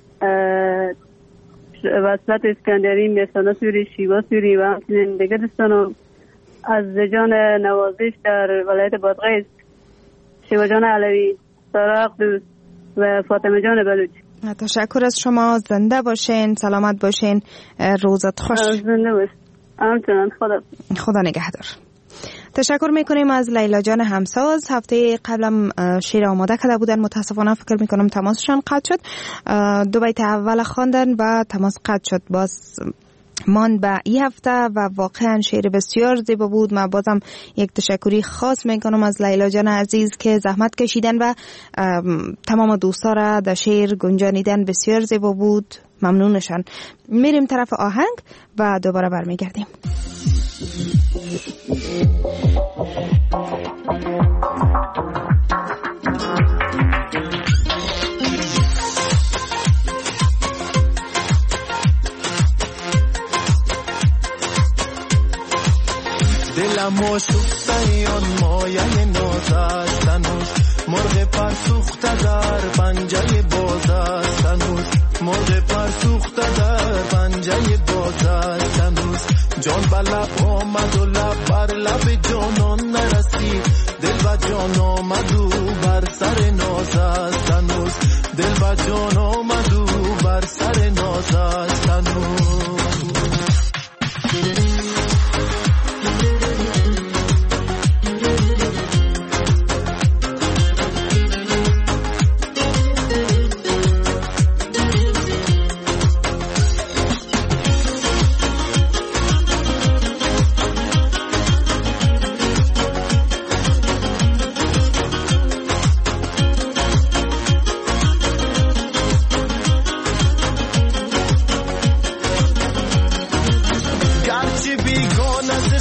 M: وصلت اسکندری، میسانا سوری، شیوا سوری و همچنین دیگر دوستانم از جان نوازش در ولایت بادغیس، شیوا جان علوی، سارا اقدوس و فاطمه جان بلوچ.
D: تشکر از شما. زنده باشین، سلامت باشین، روزت خوش.
M: زنده باش. همچنان. خدا
D: خدا نگهدار. تشکر میکنیم از لیلا جان همساز. هفته قبلم شعر آماده کرده بودن، متاسفانه فکر میکنم تماسشان قطع شد. دو بیت اول خواندن و تماس قطع شد. باز مان به این هفته و واقعا شعر بسیار زیبا بود. من بازم یک تشکری خاص میکنم از لیلا جان عزیز که زحمت کشیدن و تمام دوستا را در شعر گنجانیدن. بسیار زیبا بود. ممنونشان. میریم طرف آهنگ و دوباره برمیگردیم.
K: دلم آشفته آن مایه نازست هنوز، مرغ پر سوخته در پنجه بازست هنوز، مرغ پر سوخته در پنجه بازست هنوز. جان به لب آمد و لب بر لب جانان نرسید،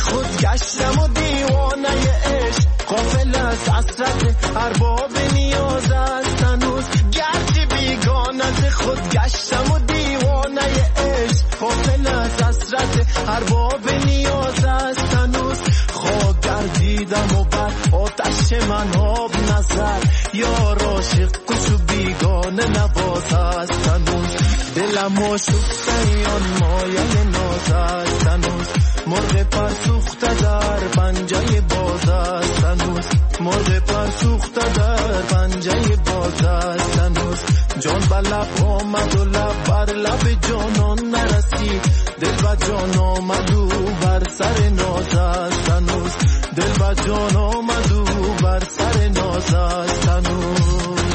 K: خود گشتم و دیوانه عشق غافل از حسرت ارباب نیاز است هنوز گرچه بیگانه از خود گشتم و دیوانه عشق غافل از حسرت ارباب نیاز است هنوز خاک گردیدم و بر آتش من آب نظر یار عاشق کش و بیگانه نواز است هنوز دلم آشفته آن مایه ناز است هنوز مرغ پر سوخته در پنجه باز است هنوز مرغ پر سوخته در پنجه باز است هنوز جان به لب آمد و لب بر لب جانان نرسید دل به جان آمد و بر سر ناز است هنوز دل به جان آمد و بر سر ناز است هنوز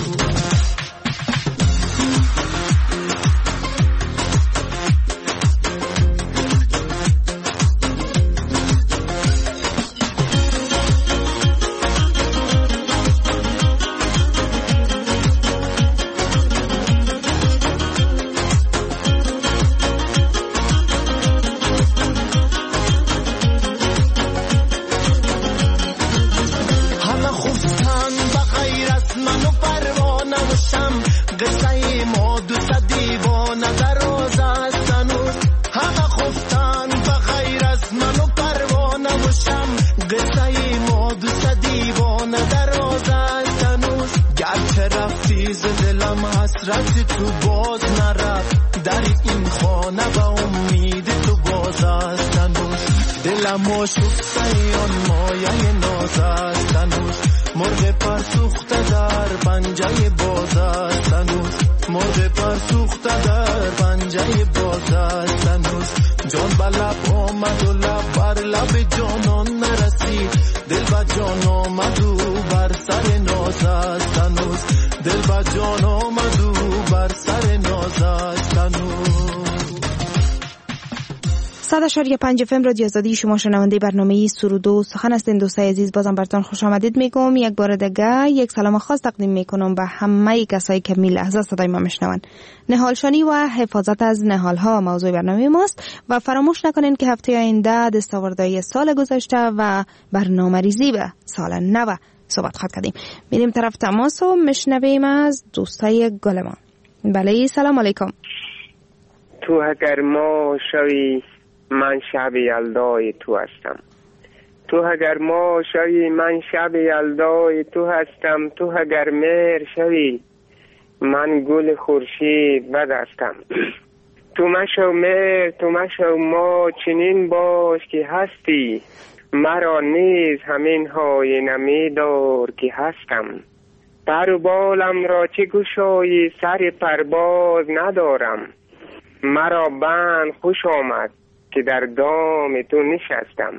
K: حسرت تو باز نرفت در این خانه با امید تو باز است هنوز دلم آشفته آن مایه ناز است هنوز مرغ پر سوخته در پنجه باز است هنوز مرغ پر سوخته در پنجه باز است هنوز جان به لب آمد و لب بر لب جانان نرسید دل به جان آمد و بر سر ناز است هنوز دل به جان آمد و بر سر ناز است هنوز.
D: صد اشاری پنج اف ام رادیو آزادی، شما شنونده برنامه سرود و سخن هستین. دوستای عزیز، بازم براتون خوش آمدید میگم. یک بار دیگه یک سلام خاص تقدیم میکنم به همه کسایی که می لحظه صدای ما میشنون. نهالشانی و حفاظت از نهالها موضوع برنامه ماست و فراموش نکنین که هفته آینده دستاوردهای سال گذشته و برنامه‌ریزی به سال نو صحبت خواهد کردیم. میریم طرف تماس و میشنویم از دوستای گلمان. بله، سلام علیکم.
N: تو اگر ما شوی من شب یلدای تو هستم، تو اگر ما شوی من شب یلدای تو هستم، تو اگر مهر شوی من گل خورشید بد هستم. تو مشو مهر تو مشو ما چنین باش که هستی، مرا نیز همین های نمیدار که هستم. پر و بالم را چه گشایی سر پرباز ندارم، مرا بند خوش آمد که در دام تو نشستم.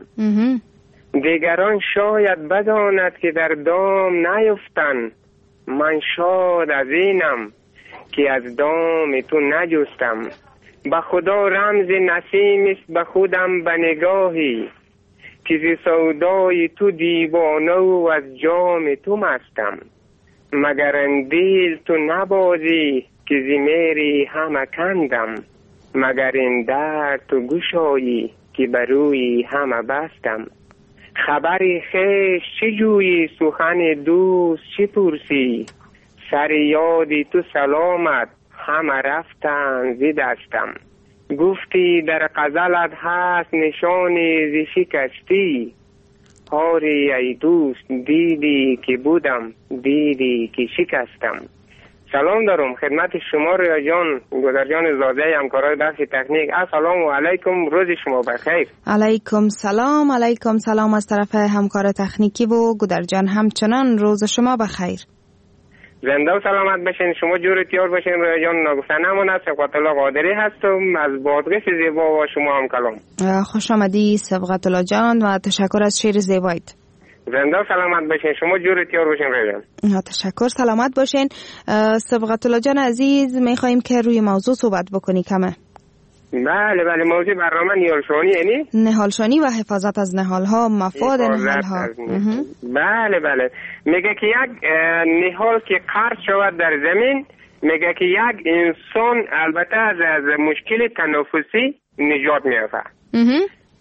N: دیگران شاید بداند که در دام نیفتن، من شاد از اینم که از دام تو نجستم. به خدا رمز نسیم است به خودم به نگاهی، که ز سودای تو دیوانه و از جام تو مستم. مگر اندیل تو نبازی که ز میری همه کندم، مگر این در تو گشایی که بروی همه بستم. خبری خیش چه جویی سخن دوست چه پرسی، سر یادی تو سلامت همه رفتن زی دستم. گفتی در غزلت هست نشانی زی شکستی، آری ای دوست دیدی که بودم دیدی که شکستم. سلام دارم خدمت شما رویا جان، گذر جان زاده همکارای بخش تکنیک. السلام علیکم، روز شما بخیر.
D: علیکم سلام. علیکم سلام از طرف همکار تکنیکی و گذر جان همچنان روز شما بخیر.
N: زنده و سلامت باشین، شما جور تیار باشین رویا جان. نگفته نماند، سبقت الله قادری هستم از بادغیس زیبا و شما هم کلام.
D: خوش آمدی سبقت الله جان و تشکر از شعر زیبایت.
N: زنده و سلامت باشین، شما جور تیار باشین رویا جان.
D: تشکر، سلامت باشین. سبقت الله جان عزیز، میخواییم که روی موضوع صحبت بکنی کمه.
N: بله بله، موضوع برنامه نهالشانی یعنی
D: نهالشانی و حفاظت از نهالها، مفاد نهالها.
N: بله بله، میگه که یک نهال که قرض شود در زمین، میگه که یک انسان البته از, از مشکل تنفسی نجات میافته.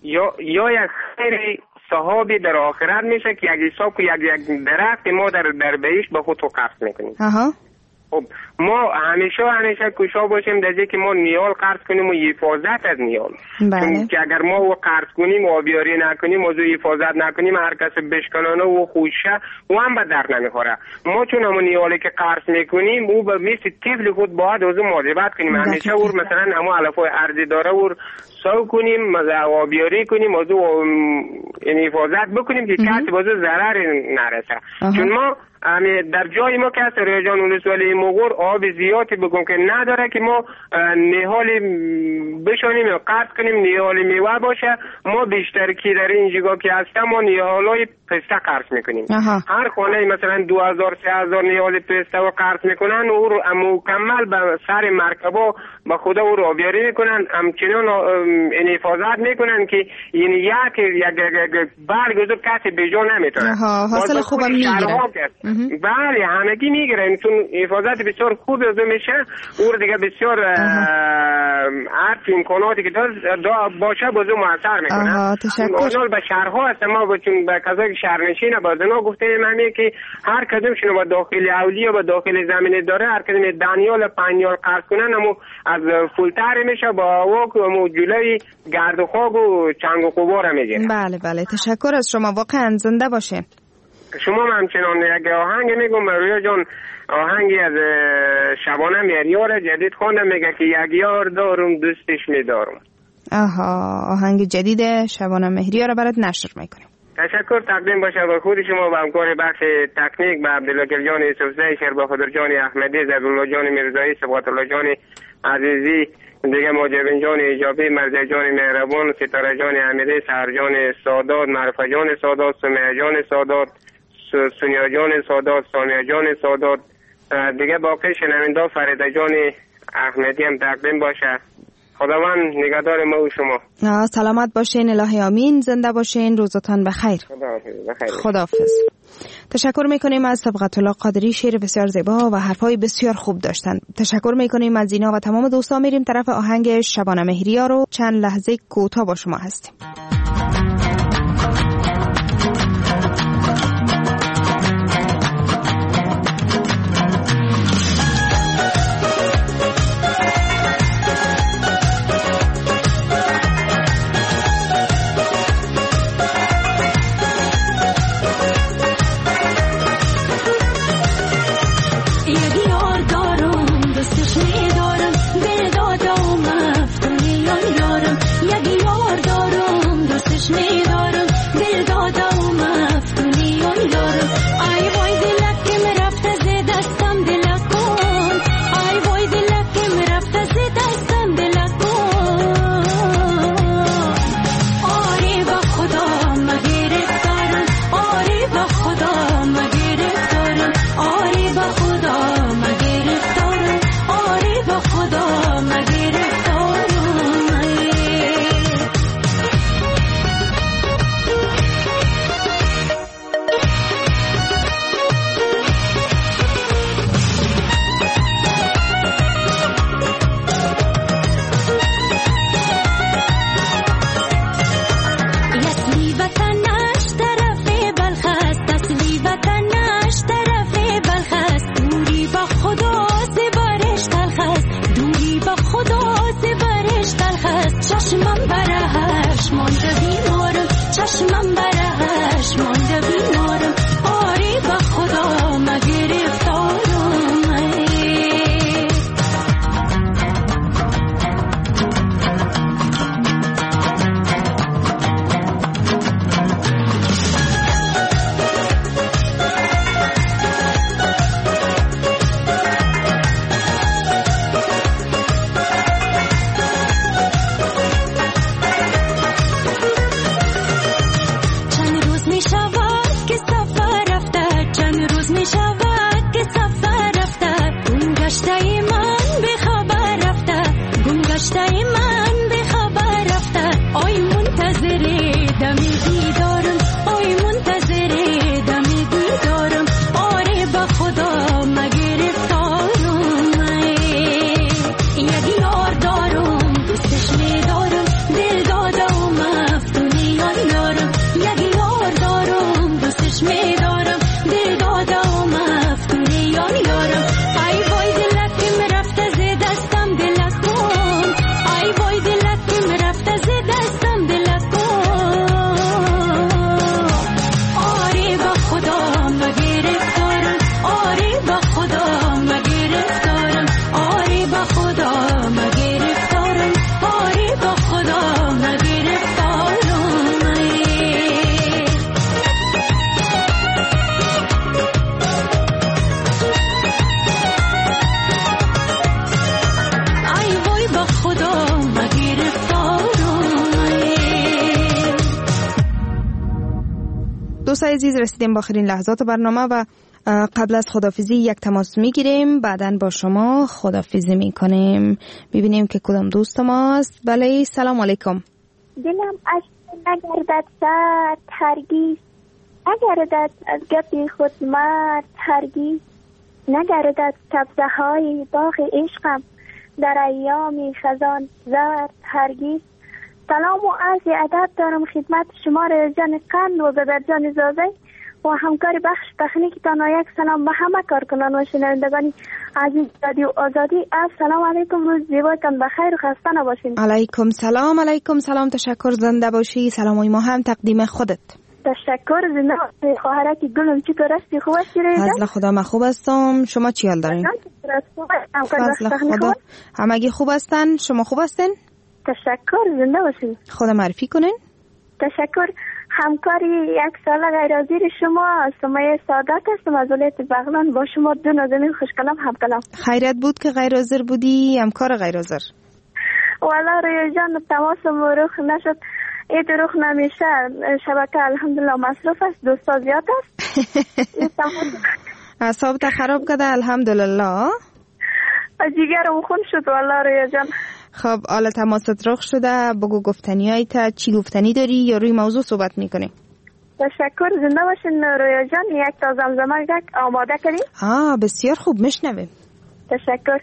N: یا یا یک خیر صحابی در آخرت میشه که یک حساب که یک یک درخت ما در در بهش به خود تو قرض میکنیم.
D: آها.
N: خب ما همیشه همیشه کوشا باشیم در که ما نیال قرض کنیم و حفاظت از نیال.
D: بله.
N: که اگر ما و قرض کنیم و آبیاری نکنیم موضوع حفاظت نکنیم هر کس بشکنانه و خوشه و هم به در نمیخوره. ما چون همون نیالی که قرض میکنیم او به مثل طفل خود باید از مواظبت کنیم. همیشه اور مثلا همون علفای ارزی داره اور سو کنیم مزه آبیاری کنیم موضوع این حفاظت بکنیم که کسی بازو ضرر نرسه. چون ما در جای ما که سر جان ولسوالی مغور آب زیادی بگم که نداره که ما نهالی بشانیم یا قطع کنیم نهالی میوه باشه. ما بیشتر که در این جگاه که هستم ما نهالای پسته قرض میکنیم. هر خانه مثلا دو هزار سه هزار نهال پسته و قرض میکنن و رو مکمل به سر مرکبا به خدا او رو آبیاری میکنن. همچنان این حفاظت میکنن که این یک یک برگ از کسی به جا نمیتونه.
D: حاصل خوبم میگیره.
N: بله همگی میگیرن چون حفاظت بسیار خوب از میشه. او دیگه بسیار هر امکاناتی که داره باشه بازو موثر میکنه.
D: آها تشکر.
N: به شهرها هست ما چون به کسایی شهرنشین بازنا گفتیم همین که هر کدوم شنو با داخل اولی و با داخل زمینه داره هر کدوم دانیال پنیال قرض کنن همو از فولتر میشه با واک و جلوی گرد و خاک و چنگ و غبار میگیره.
D: بله بله تشکر از شما واقعا زنده باشین.
N: شما همچنان یک آهنگ میگم رویا جان آهنگی از شبانه مهریار جدید خوندم میگه که یک یار دارم دوستش میدارم.
D: آها آهنگ جدید شبانه مهریار رو برات نشر میکنیم.
N: تشکر تقدیم باشه به خود شما و همکار بخش تکنیک به عبدالله جان یوسفزئی شهر به خضر جان احمدی زبیرالله جان میرزایی صبات الله جان عزیزی دیگه ماجبین جان ایجابی مرزا جان مهربان ستاره جان امیری سهر جان سادات معرفه جان سادات سمیه جان سادات سونیا جان سادات سامیه جان سادات دیگه باقی شنونده فریده جان احمدی هم تقدیم باشه. خداوند نگهدار ما و شما.
D: سلامت باشین الهی آمین. زنده باشین. روزتان بخیر. خداحافظ. تشکر میکنیم از صبغت الله قادری شعر بسیار زیبا و حرفای بسیار خوب داشتن. تشکر میکنیم از اینا و تمام دوستان. میریم طرف آهنگ شبانه مهریار رو چند لحظه کوتاه با شما هستیم.
O: یکی یار دارم
D: دوستان عزیز رسیدیم با آخرین لحظات برنامه و قبل از خدافیزی یک تماس میگیریم، بعداً با شما خدافیزی میکنیم. ببینیم که کدام دوست ماست. بله سلام علیکم.
O: دلم عشق نگردد سر هرگیز، نگردد از گپ خود مرد هرگیز، نگردد سبزه های باغ عشقم در ایام خزان زرد هرگیز. سلام و عرض ادب دارم خدمت شما رجان قند و بدرجان زازی و همکار بخش تکنیکتان و یک سلام به همه کارکنان و شنوندگان عزیز رادیو آزادی. السلام علیکم، روز زیبایتان بخیر و خسته نباشین.
D: علیکم سلام. علیکم سلام، تشکر، زنده باشی. سلامای ما هم تقدیم خودت.
O: تشکر. زنده باشی خواهرک گلم، چطور هستی؟ خوب هستی رجان؟
D: فضل خدا من خوب هستم، شما چی حال دارین؟ فضل خدا همگی خوب هستن، شما خوب هستین؟
O: تشکر، زنده باشین.
D: خدا معرفی کنین.
O: تشکر. همکاری یک سال غیرحاضر شما سمیه سعادت هستم از ولایت بغلان، با شما دو نازنین خوشکلام همکلام.
D: خیرت بود که غیرحاضر بودی، همکار غیرحاضر.
O: والا روی جان تماسم رخ نشد، این رخ نمیشه، شبکه الحمدلله مصروف است، دوستا زیاد است.
D: اعصابت خراب کرده الحمدلله.
O: جیگرم خون شد والا روی جان.
D: خب حالا تماست رخ شده، بگو گفتنی های تا چی گفتنی داری یا روی موضوع صحبت میکنی؟
O: تشکر، زنده باشین رویا جان. یک تا زمزمه گک آماده کردیم؟
D: آه بسیار خوب، میشنویم.
O: تشکر.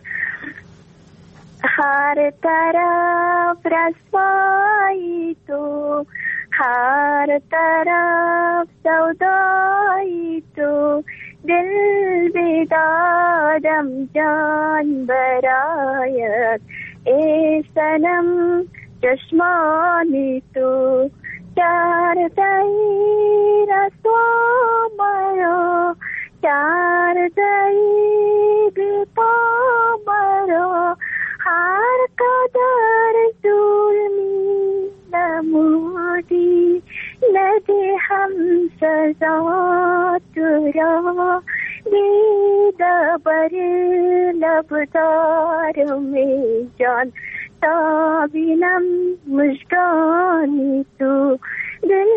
O: هر طرف رسوایی تو، هر طرف سودایی تو، دل بدادم جان برایت، ای سنم چشمانی تو، کرده ای رسوا مرا، کرده ای بی پا مرا، هر قدر ظلمی نمودی ندی هم سزا تو را، دیده بر لب دارم ای جان، تا بینم مژگانی تو، دل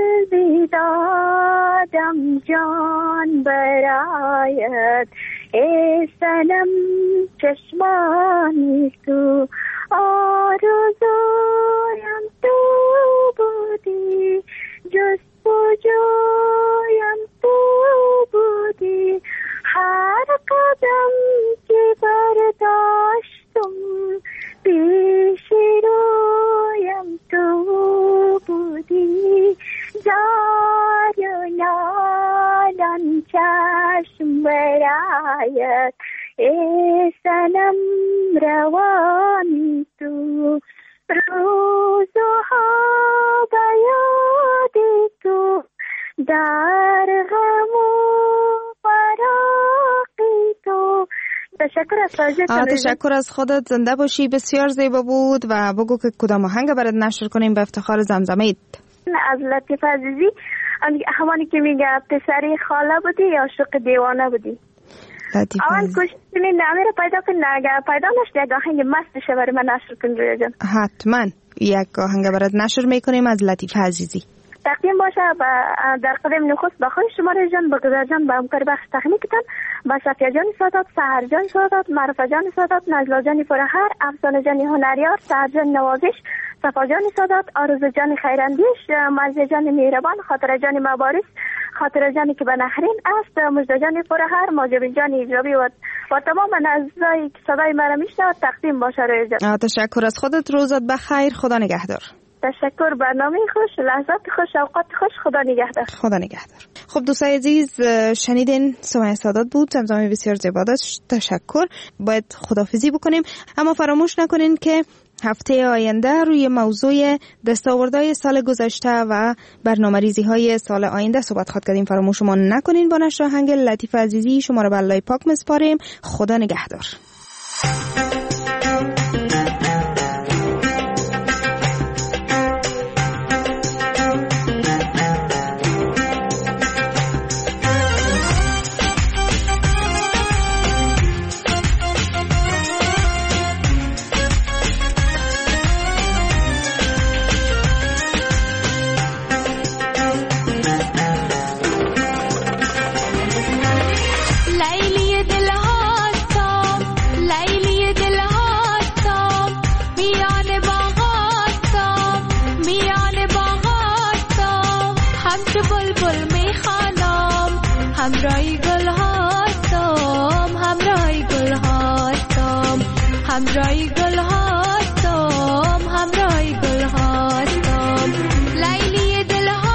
O: بیدادم جان برایت، ای سنم چشمانی تو، آرزویم تو بودی، جستجویم تو بودی، هر قدم که برداشتم پیش رویم تو بودی، زار و نالان چشم برایت، ای سنم روانی تو، روزها به یاد تو، در غم و فراقی تو. تشکر از توجهتان.
D: تشکر از خودت، زنده باشی. بسیار زیبا بود و بگو که کدام آهنگ برات نشر کنیم به افتخار زمزمه.
O: از لطیف عزیزی، همانی که میگه پسری خاله بودی یا عاشق دیوانه بودی.
D: لطیف
O: اول کوشش کنین نامی رو پیدا کنین، اگر پیدا نشد یک آهنگ مست شه برای من نشر کنین رویا جان.
D: حتما یک آهنگ برات نشر میکنیم از لطیف عزیزی.
O: تقدیم باشه در قدم نخست با خود شما رویا جان، با گذر جان، با همکار بخش تکنیکتان، با صفیه جان سادات، سحر جان سادات، معرفه جان سادات، نجلا جان فرهر، افسانه جان هنریار، سحر جان نوازش، صفا جان سادات، آرزو جان خیراندیش، مرزی جان مهربان، خاطر جان مبارز، خاطر جانی که به نهرین است، مجد جان فرهر، ماجب جان ایجابی و و تمام نزدایی که صدای مرا میشنود تقدیم باشه رویا جان.
D: تشکر از خودت، روزت بخیر، خدا نگهدار.
O: تشکر، برنامه خوش، لحظات خوش، اوقات خوش، خدا نگهدار.
D: خدا نگهدار. خب دوستای عزیز شنیدین سمیه سعادت بود، زمزمه بسیار زیبا داشت. تشکر. باید خداحافظی بکنیم، اما فراموش نکنین که هفته آینده روی موضوع دستاوردهای سال گذشته و برنامه‌ریزی های سال آینده صحبت خواهد کردیم. فراموش ما نکنین. با نشر آهنگ لطیف عزیزی شما را به الله پاک میسپاریم. خدا نگهدار.
L: همچو بلبل میخوانم همراه گل هستم همراه گل هستم همراه گل هستم همراه گل هستم لیلی دل هستم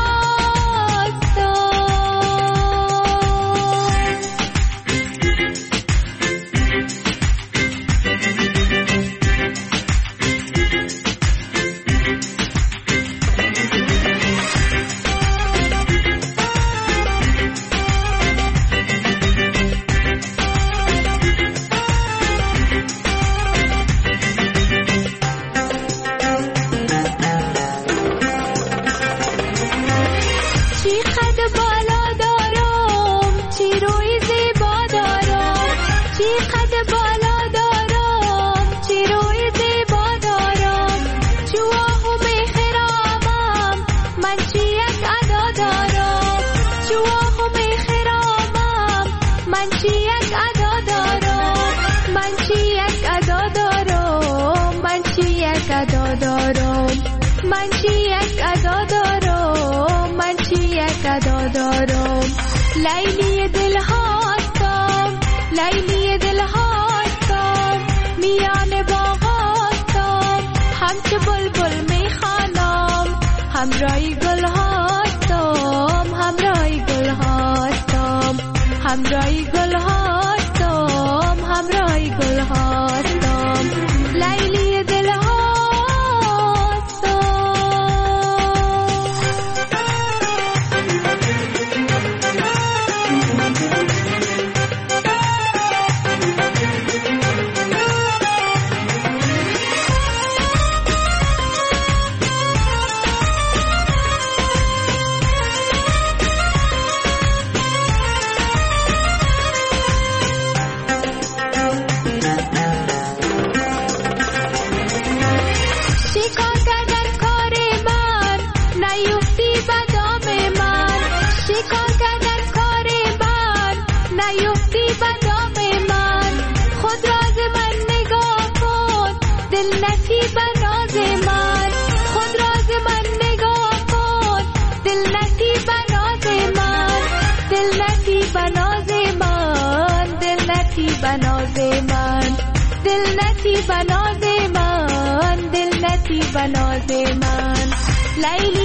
L: من چی یک ادا دارم من چی یک ادا دارم لیلی دل هستم لیلی دل هستم میان باغ هستم همچو بلبل میخوانم همراه گل هستم همراه گل هستم همراه گل هستم همراه گل هستم لیلی دل هستم بناز من دل نتی بناز من دل نتی بناز من لیلی